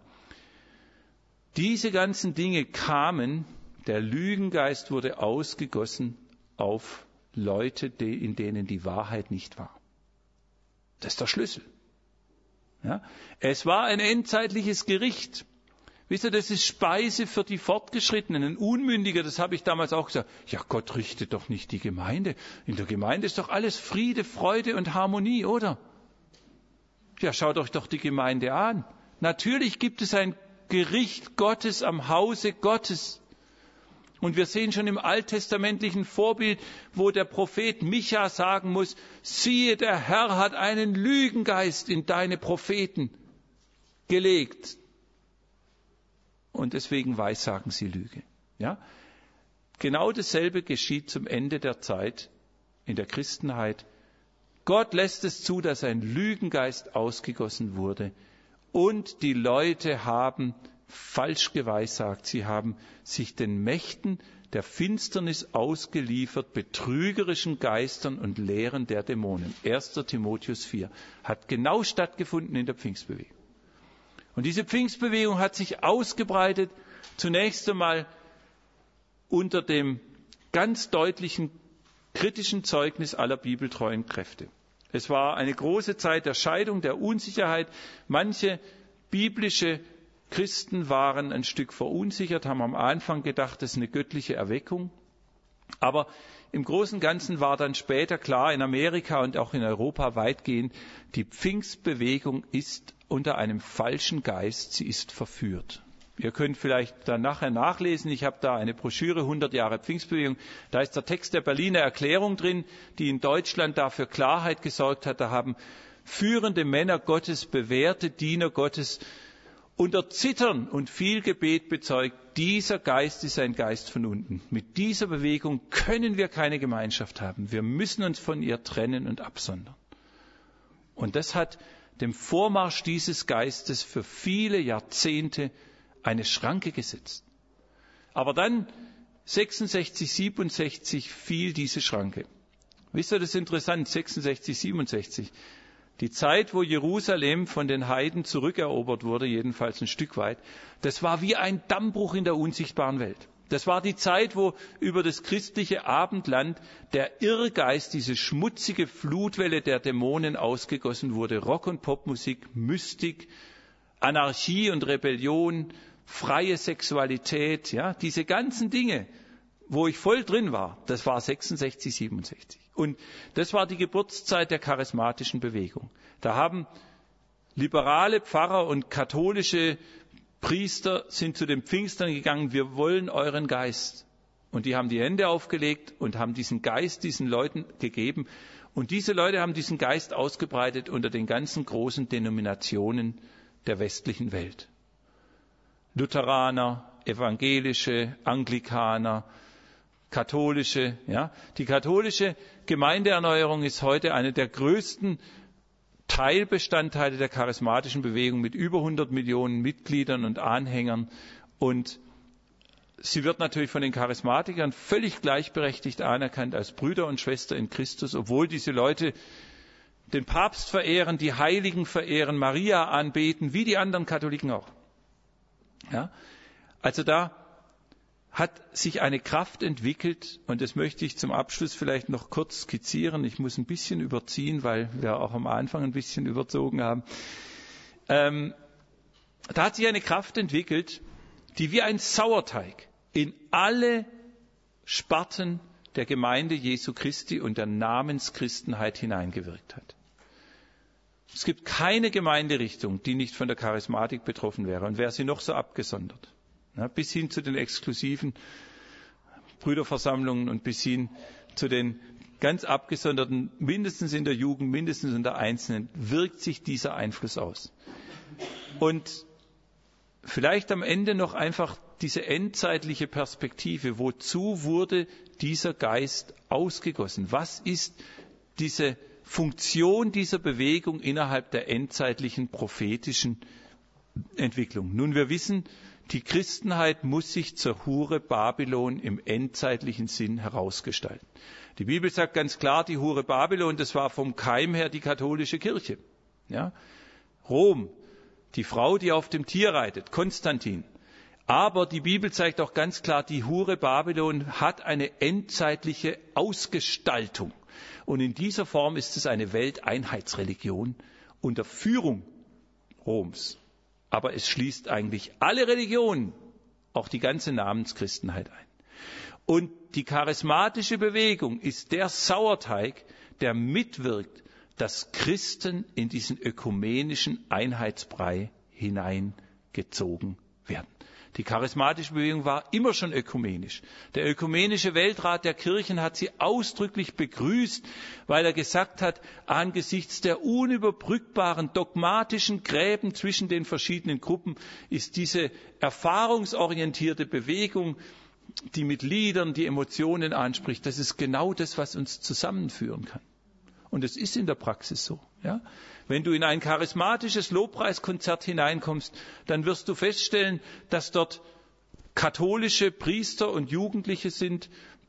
Diese ganzen Dinge kamen, der Lügengeist wurde ausgegossen auf Leute, in denen die Wahrheit nicht war. Das ist der Schlüssel. Ja. Es war ein endzeitliches Gericht. Wisst ihr, das ist Speise für die Fortgeschrittenen. Ein Unmündiger, das habe ich damals auch gesagt, ja, Gott richtet doch nicht die Gemeinde. In der Gemeinde ist doch alles Friede, Freude und Harmonie, oder? Ja, schaut euch doch die Gemeinde an. Natürlich gibt es ein Gericht Gottes am Hause Gottes. Und wir sehen schon im alttestamentlichen Vorbild, wo der Prophet Micha sagen muss, siehe, der Herr hat einen Lügengeist in deine Propheten gelegt. Und deswegen weissagen sie Lüge. Ja? Genau dasselbe geschieht zum Ende der Zeit in der Christenheit. Gott lässt es zu, dass ein Lügengeist ausgegossen wurde. Und die Leute haben falsch geweissagt. Sie haben sich den Mächten der Finsternis ausgeliefert, betrügerischen Geistern und Lehren der Dämonen. erster Timotheus vier hat genau stattgefunden in der Pfingstbewegung. Und diese Pfingstbewegung hat sich ausgebreitet, zunächst einmal unter dem ganz deutlichen kritischen Zeugnis aller bibeltreuen Kräfte. Es war eine große Zeit der Scheidung, der Unsicherheit. Manche biblische Christen waren ein Stück verunsichert, haben am Anfang gedacht, das ist eine göttliche Erweckung. Aber im Großen und Ganzen war dann später klar, in Amerika und auch in Europa weitgehend, die Pfingstbewegung ist unter einem falschen Geist, sie ist verführt. Ihr könnt vielleicht dann nachher nachlesen, ich habe da eine Broschüre, hundert Jahre Pfingstbewegung, da ist der Text der Berliner Erklärung drin, die in Deutschland dafür Klarheit gesorgt hat. Da haben führende Männer Gottes, bewährte Diener Gottes unter Zittern und viel Gebet bezeugt, dieser Geist ist ein Geist von unten. Mit dieser Bewegung können wir keine Gemeinschaft haben. Wir müssen uns von ihr trennen und absondern. Und das hat dem Vormarsch dieses Geistes für viele Jahrzehnte eine Schranke gesetzt. Aber dann sechsundsechzig, siebenundsechzig fiel diese Schranke. Wisst ihr, das ist interessant, sechsundsechzig, siebenundsechzig. Die Zeit, wo Jerusalem von den Heiden zurückerobert wurde, jedenfalls ein Stück weit, das war wie ein Dammbruch in der unsichtbaren Welt. Das war die Zeit, wo über das christliche Abendland der Irrgeist, diese schmutzige Flutwelle der Dämonen ausgegossen wurde. Rock- und Popmusik, Mystik, Anarchie und Rebellion, freie Sexualität, ja, diese ganzen Dinge, wo ich voll drin war, das war sechsundsechzig, siebenundsechzig. Und das war die Geburtszeit der charismatischen Bewegung. Da haben liberale Pfarrer und katholische Priester sind zu den Pfingstern gegangen, wir wollen euren Geist. Und die haben die Hände aufgelegt und haben diesen Geist diesen Leuten gegeben. Und diese Leute haben diesen Geist ausgebreitet unter den ganzen großen Denominationen der westlichen Welt. Lutheraner, Evangelische, Anglikaner, Katholische. Ja. Die katholische Gemeindeerneuerung ist heute eine der größten Teilbestandteile der charismatischen Bewegung mit über hundert Millionen Mitgliedern und Anhängern. Und sie wird natürlich von den Charismatikern völlig gleichberechtigt anerkannt als Brüder und Schwestern in Christus, obwohl diese Leute den Papst verehren, die Heiligen verehren, Maria anbeten, wie die anderen Katholiken auch. Ja? Also da hat sich eine Kraft entwickelt, und das möchte ich zum Abschluss vielleicht noch kurz skizzieren. Ich muss ein bisschen überziehen, weil wir auch am Anfang ein bisschen überzogen haben. Ähm, da hat sich eine Kraft entwickelt, die wie ein Sauerteig in alle Sparten der Gemeinde Jesu Christi und der Namenschristenheit hineingewirkt hat. Es gibt keine Gemeinderichtung, die nicht von der Charismatik betroffen wäre, und wäre sie noch so abgesondert. Ja, bis hin zu den exklusiven Brüderversammlungen und bis hin zu den ganz abgesonderten, mindestens in der Jugend, mindestens in der Einzelnen, wirkt sich dieser Einfluss aus. Und vielleicht am Ende noch einfach diese endzeitliche Perspektive. Wozu wurde dieser Geist ausgegossen? Was ist diese Funktion dieser Bewegung innerhalb der endzeitlichen prophetischen Entwicklung? Nun, wir wissen, die Christenheit muss sich zur Hure Babylon im endzeitlichen Sinn herausgestalten. Die Bibel sagt ganz klar, die Hure Babylon, das war vom Keim her die katholische Kirche. Ja? Rom, die Frau, die auf dem Tier reitet, Konstantin. Aber die Bibel zeigt auch ganz klar, die Hure Babylon hat eine endzeitliche Ausgestaltung. Und in dieser Form ist es eine Welteinheitsreligion unter Führung Roms. Aber es schließt eigentlich alle Religionen, auch die ganze Namenschristenheit ein. Und die charismatische Bewegung ist der Sauerteig, der mitwirkt, dass Christen in diesen ökumenischen Einheitsbrei hineingezogen werden. Die charismatische Bewegung war immer schon ökumenisch. Der ökumenische Weltrat der Kirchen hat sie ausdrücklich begrüßt, weil er gesagt hat, angesichts der unüberbrückbaren dogmatischen Gräben zwischen den verschiedenen Gruppen ist diese erfahrungsorientierte Bewegung, die mit Liedern die Emotionen anspricht, das ist genau das, was uns zusammenführen kann. Und es ist in der Praxis so. Ja? Wenn du in ein charismatisches Lobpreiskonzert hineinkommst, dann wirst du feststellen, dass dort katholische Priester und Jugendliche sind,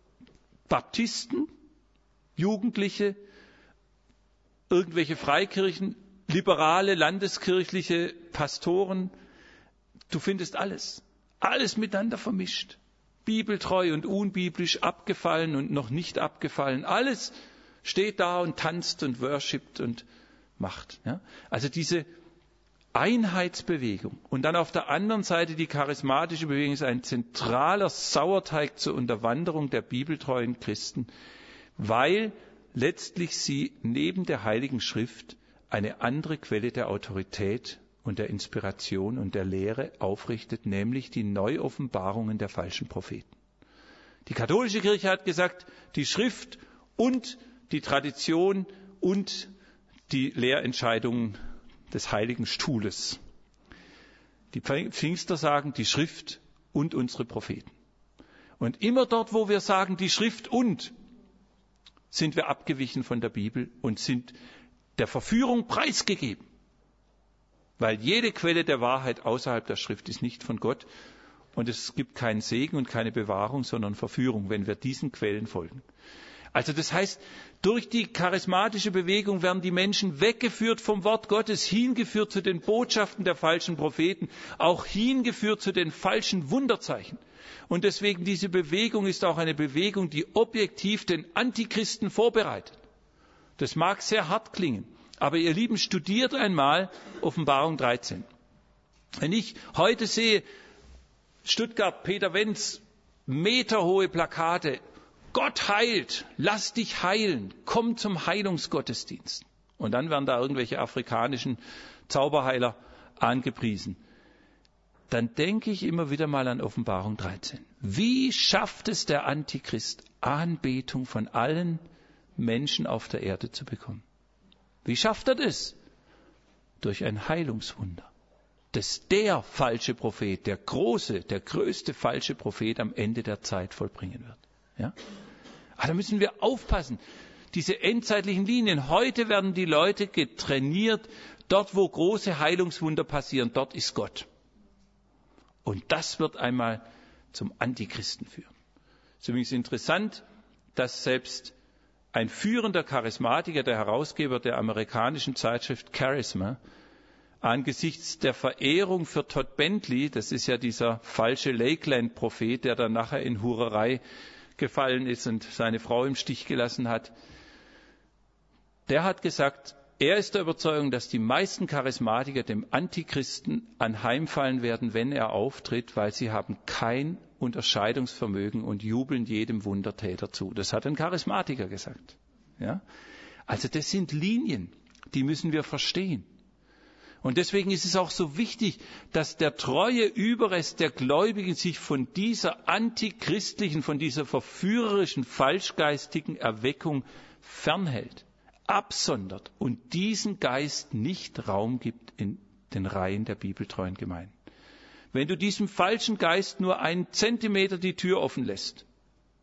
Baptisten, Jugendliche, irgendwelche Freikirchen, liberale, landeskirchliche Pastoren. Du findest alles, alles miteinander vermischt. Bibeltreu und unbiblisch, abgefallen und noch nicht abgefallen, alles steht da und tanzt und worshipt und macht. Ja? Also diese Einheitsbewegung. Und dann auf der anderen Seite die charismatische Bewegung ist ein zentraler Sauerteig zur Unterwanderung der bibeltreuen Christen, weil letztlich sie neben der Heiligen Schrift eine andere Quelle der Autorität und der Inspiration und der Lehre aufrichtet, nämlich die Neuoffenbarungen der falschen Propheten. Die katholische Kirche hat gesagt, die Schrift und die Tradition und die Lehrentscheidungen des Heiligen Stuhles. Die Pfingster sagen die Schrift und unsere Propheten. Und immer dort, wo wir sagen die Schrift und, sind wir abgewichen von der Bibel und sind der Verführung preisgegeben. Weil jede Quelle der Wahrheit außerhalb der Schrift ist nicht von Gott und es gibt keinen Segen und keine Bewahrung, sondern Verführung, wenn wir diesen Quellen folgen. Also das heißt, durch die charismatische Bewegung werden die Menschen weggeführt vom Wort Gottes, hingeführt zu den Botschaften der falschen Propheten, auch hingeführt zu den falschen Wunderzeichen. Und deswegen diese Bewegung ist auch eine Bewegung, die objektiv den Antichristen vorbereitet. Das mag sehr hart klingen, aber ihr Lieben, studiert einmal Offenbarung dreizehn. Wenn ich heute sehe, Stuttgart, Peter Wenz, meterhohe Plakate, Gott heilt, lass dich heilen, komm zum Heilungsgottesdienst. Und dann werden da irgendwelche afrikanischen Zauberheiler angepriesen. Dann denke ich immer wieder mal an Offenbarung dreizehn. Wie schafft es der Antichrist, Anbetung von allen Menschen auf der Erde zu bekommen? Wie schafft er das? Durch ein Heilungswunder. Das der falsche Prophet, der große, der größte falsche Prophet am Ende der Zeit vollbringen wird. Ja? Aber da müssen wir aufpassen. Diese endzeitlichen Linien. Heute werden die Leute getrainiert. Dort, wo große Heilungswunder passieren, dort ist Gott. Und das wird einmal zum Antichristen führen. Es ist übrigens interessant, dass selbst ein führender Charismatiker, der Herausgeber der amerikanischen Zeitschrift Charisma, angesichts der Verehrung für Todd Bentley, das ist ja dieser falsche Lakeland-Prophet, der dann nachher in Hurerei gefallen ist und seine Frau im Stich gelassen hat, der hat gesagt, er ist der Überzeugung, dass die meisten Charismatiker dem Antichristen anheimfallen werden, wenn er auftritt, weil sie haben kein Unterscheidungsvermögen und jubeln jedem Wundertäter zu. Das hat ein Charismatiker gesagt. Ja? Also das sind Linien, die müssen wir verstehen. Und deswegen ist es auch so wichtig, dass der treue Überrest der Gläubigen sich von dieser antichristlichen, von dieser verführerischen, falschgeistigen Erweckung fernhält, absondert und diesen Geist nicht Raum gibt in den Reihen der bibeltreuen Gemeinden. Wenn du diesem falschen Geist nur einen Zentimeter die Tür offen lässt,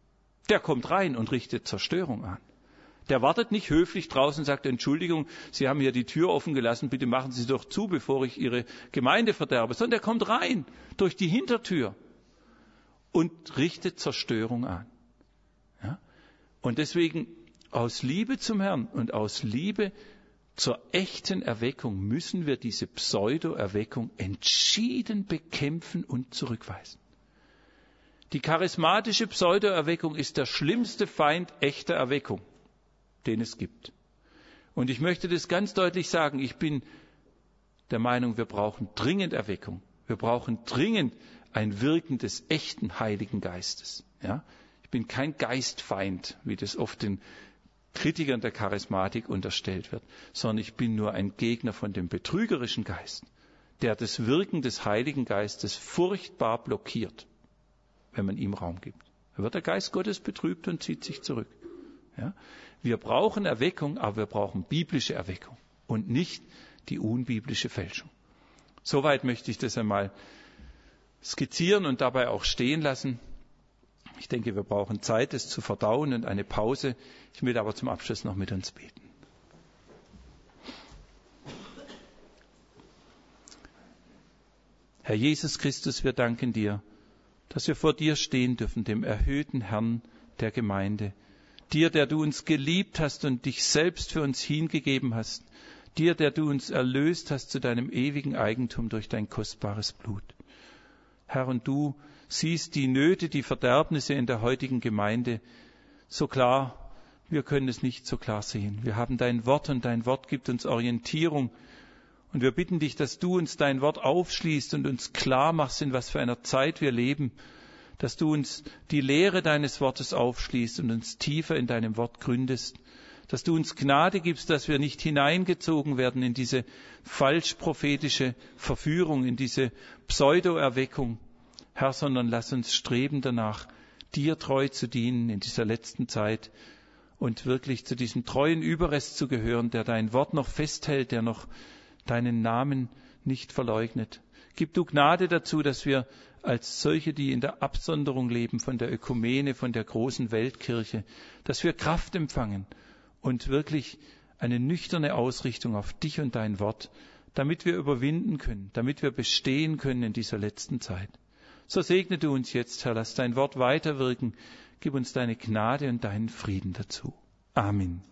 Der kommt rein und richtet Zerstörung an. Der wartet nicht höflich draußen und sagt, Entschuldigung, Sie haben hier die Tür offen gelassen, bitte machen Sie doch zu, bevor ich Ihre Gemeinde verderbe. Sondern der kommt rein durch die Hintertür und richtet Zerstörung an. Ja? Und deswegen aus Liebe zum Herrn und aus Liebe zur echten Erweckung müssen wir diese Pseudo-Erweckung entschieden bekämpfen und zurückweisen. Die charismatische Pseudo-Erweckung ist der schlimmste Feind echter Erweckung, den es gibt. Und ich möchte das ganz deutlich sagen, ich bin der Meinung, wir brauchen dringend Erweckung. Wir brauchen dringend ein Wirken des echten Heiligen Geistes. Ja? Ich bin kein Geistfeind, wie das oft den Kritikern der Charismatik unterstellt wird, sondern ich bin nur ein Gegner von dem betrügerischen Geist, der das Wirken des Heiligen Geistes furchtbar blockiert, wenn man ihm Raum gibt. Da wird der Geist Gottes betrübt und zieht sich zurück. Ja? Wir brauchen Erweckung, aber wir brauchen biblische Erweckung und nicht die unbiblische Fälschung. Soweit möchte ich das einmal skizzieren und dabei auch stehen lassen. Ich denke, wir brauchen Zeit, es zu verdauen und eine Pause. Ich will aber zum Abschluss noch mit uns beten. Herr Jesus Christus, wir danken dir, dass wir vor dir stehen dürfen, dem erhöhten Herrn der Gemeinde. Dir, der du uns geliebt hast und dich selbst für uns hingegeben hast. Dir, der du uns erlöst hast zu deinem ewigen Eigentum durch dein kostbares Blut. Herr, und du siehst die Nöte, die Verderbnisse in der heutigen Gemeinde so klar. Wir können es nicht so klar sehen. Wir haben dein Wort und dein Wort gibt uns Orientierung. Und wir bitten dich, dass du uns dein Wort aufschließt und uns klar machst, in was für einer Zeit wir leben. Dass du uns die Lehre deines Wortes aufschließt und uns tiefer in deinem Wort gründest. Dass du uns Gnade gibst, dass wir nicht hineingezogen werden in diese falsch-prophetische Verführung, in diese Pseudo-Erweckung. Herr, sondern lass uns streben danach, dir treu zu dienen in dieser letzten Zeit und wirklich zu diesem treuen Überrest zu gehören, der dein Wort noch festhält, der noch deinen Namen nicht verleugnet. Gib du Gnade dazu, dass wir als solche, die in der Absonderung leben von der Ökumene, von der großen Weltkirche, dass wir Kraft empfangen und wirklich eine nüchterne Ausrichtung auf dich und dein Wort, damit wir überwinden können, damit wir bestehen können in dieser letzten Zeit. So segne du uns jetzt, Herr, lass dein Wort weiterwirken, gib uns deine Gnade und deinen Frieden dazu. Amen.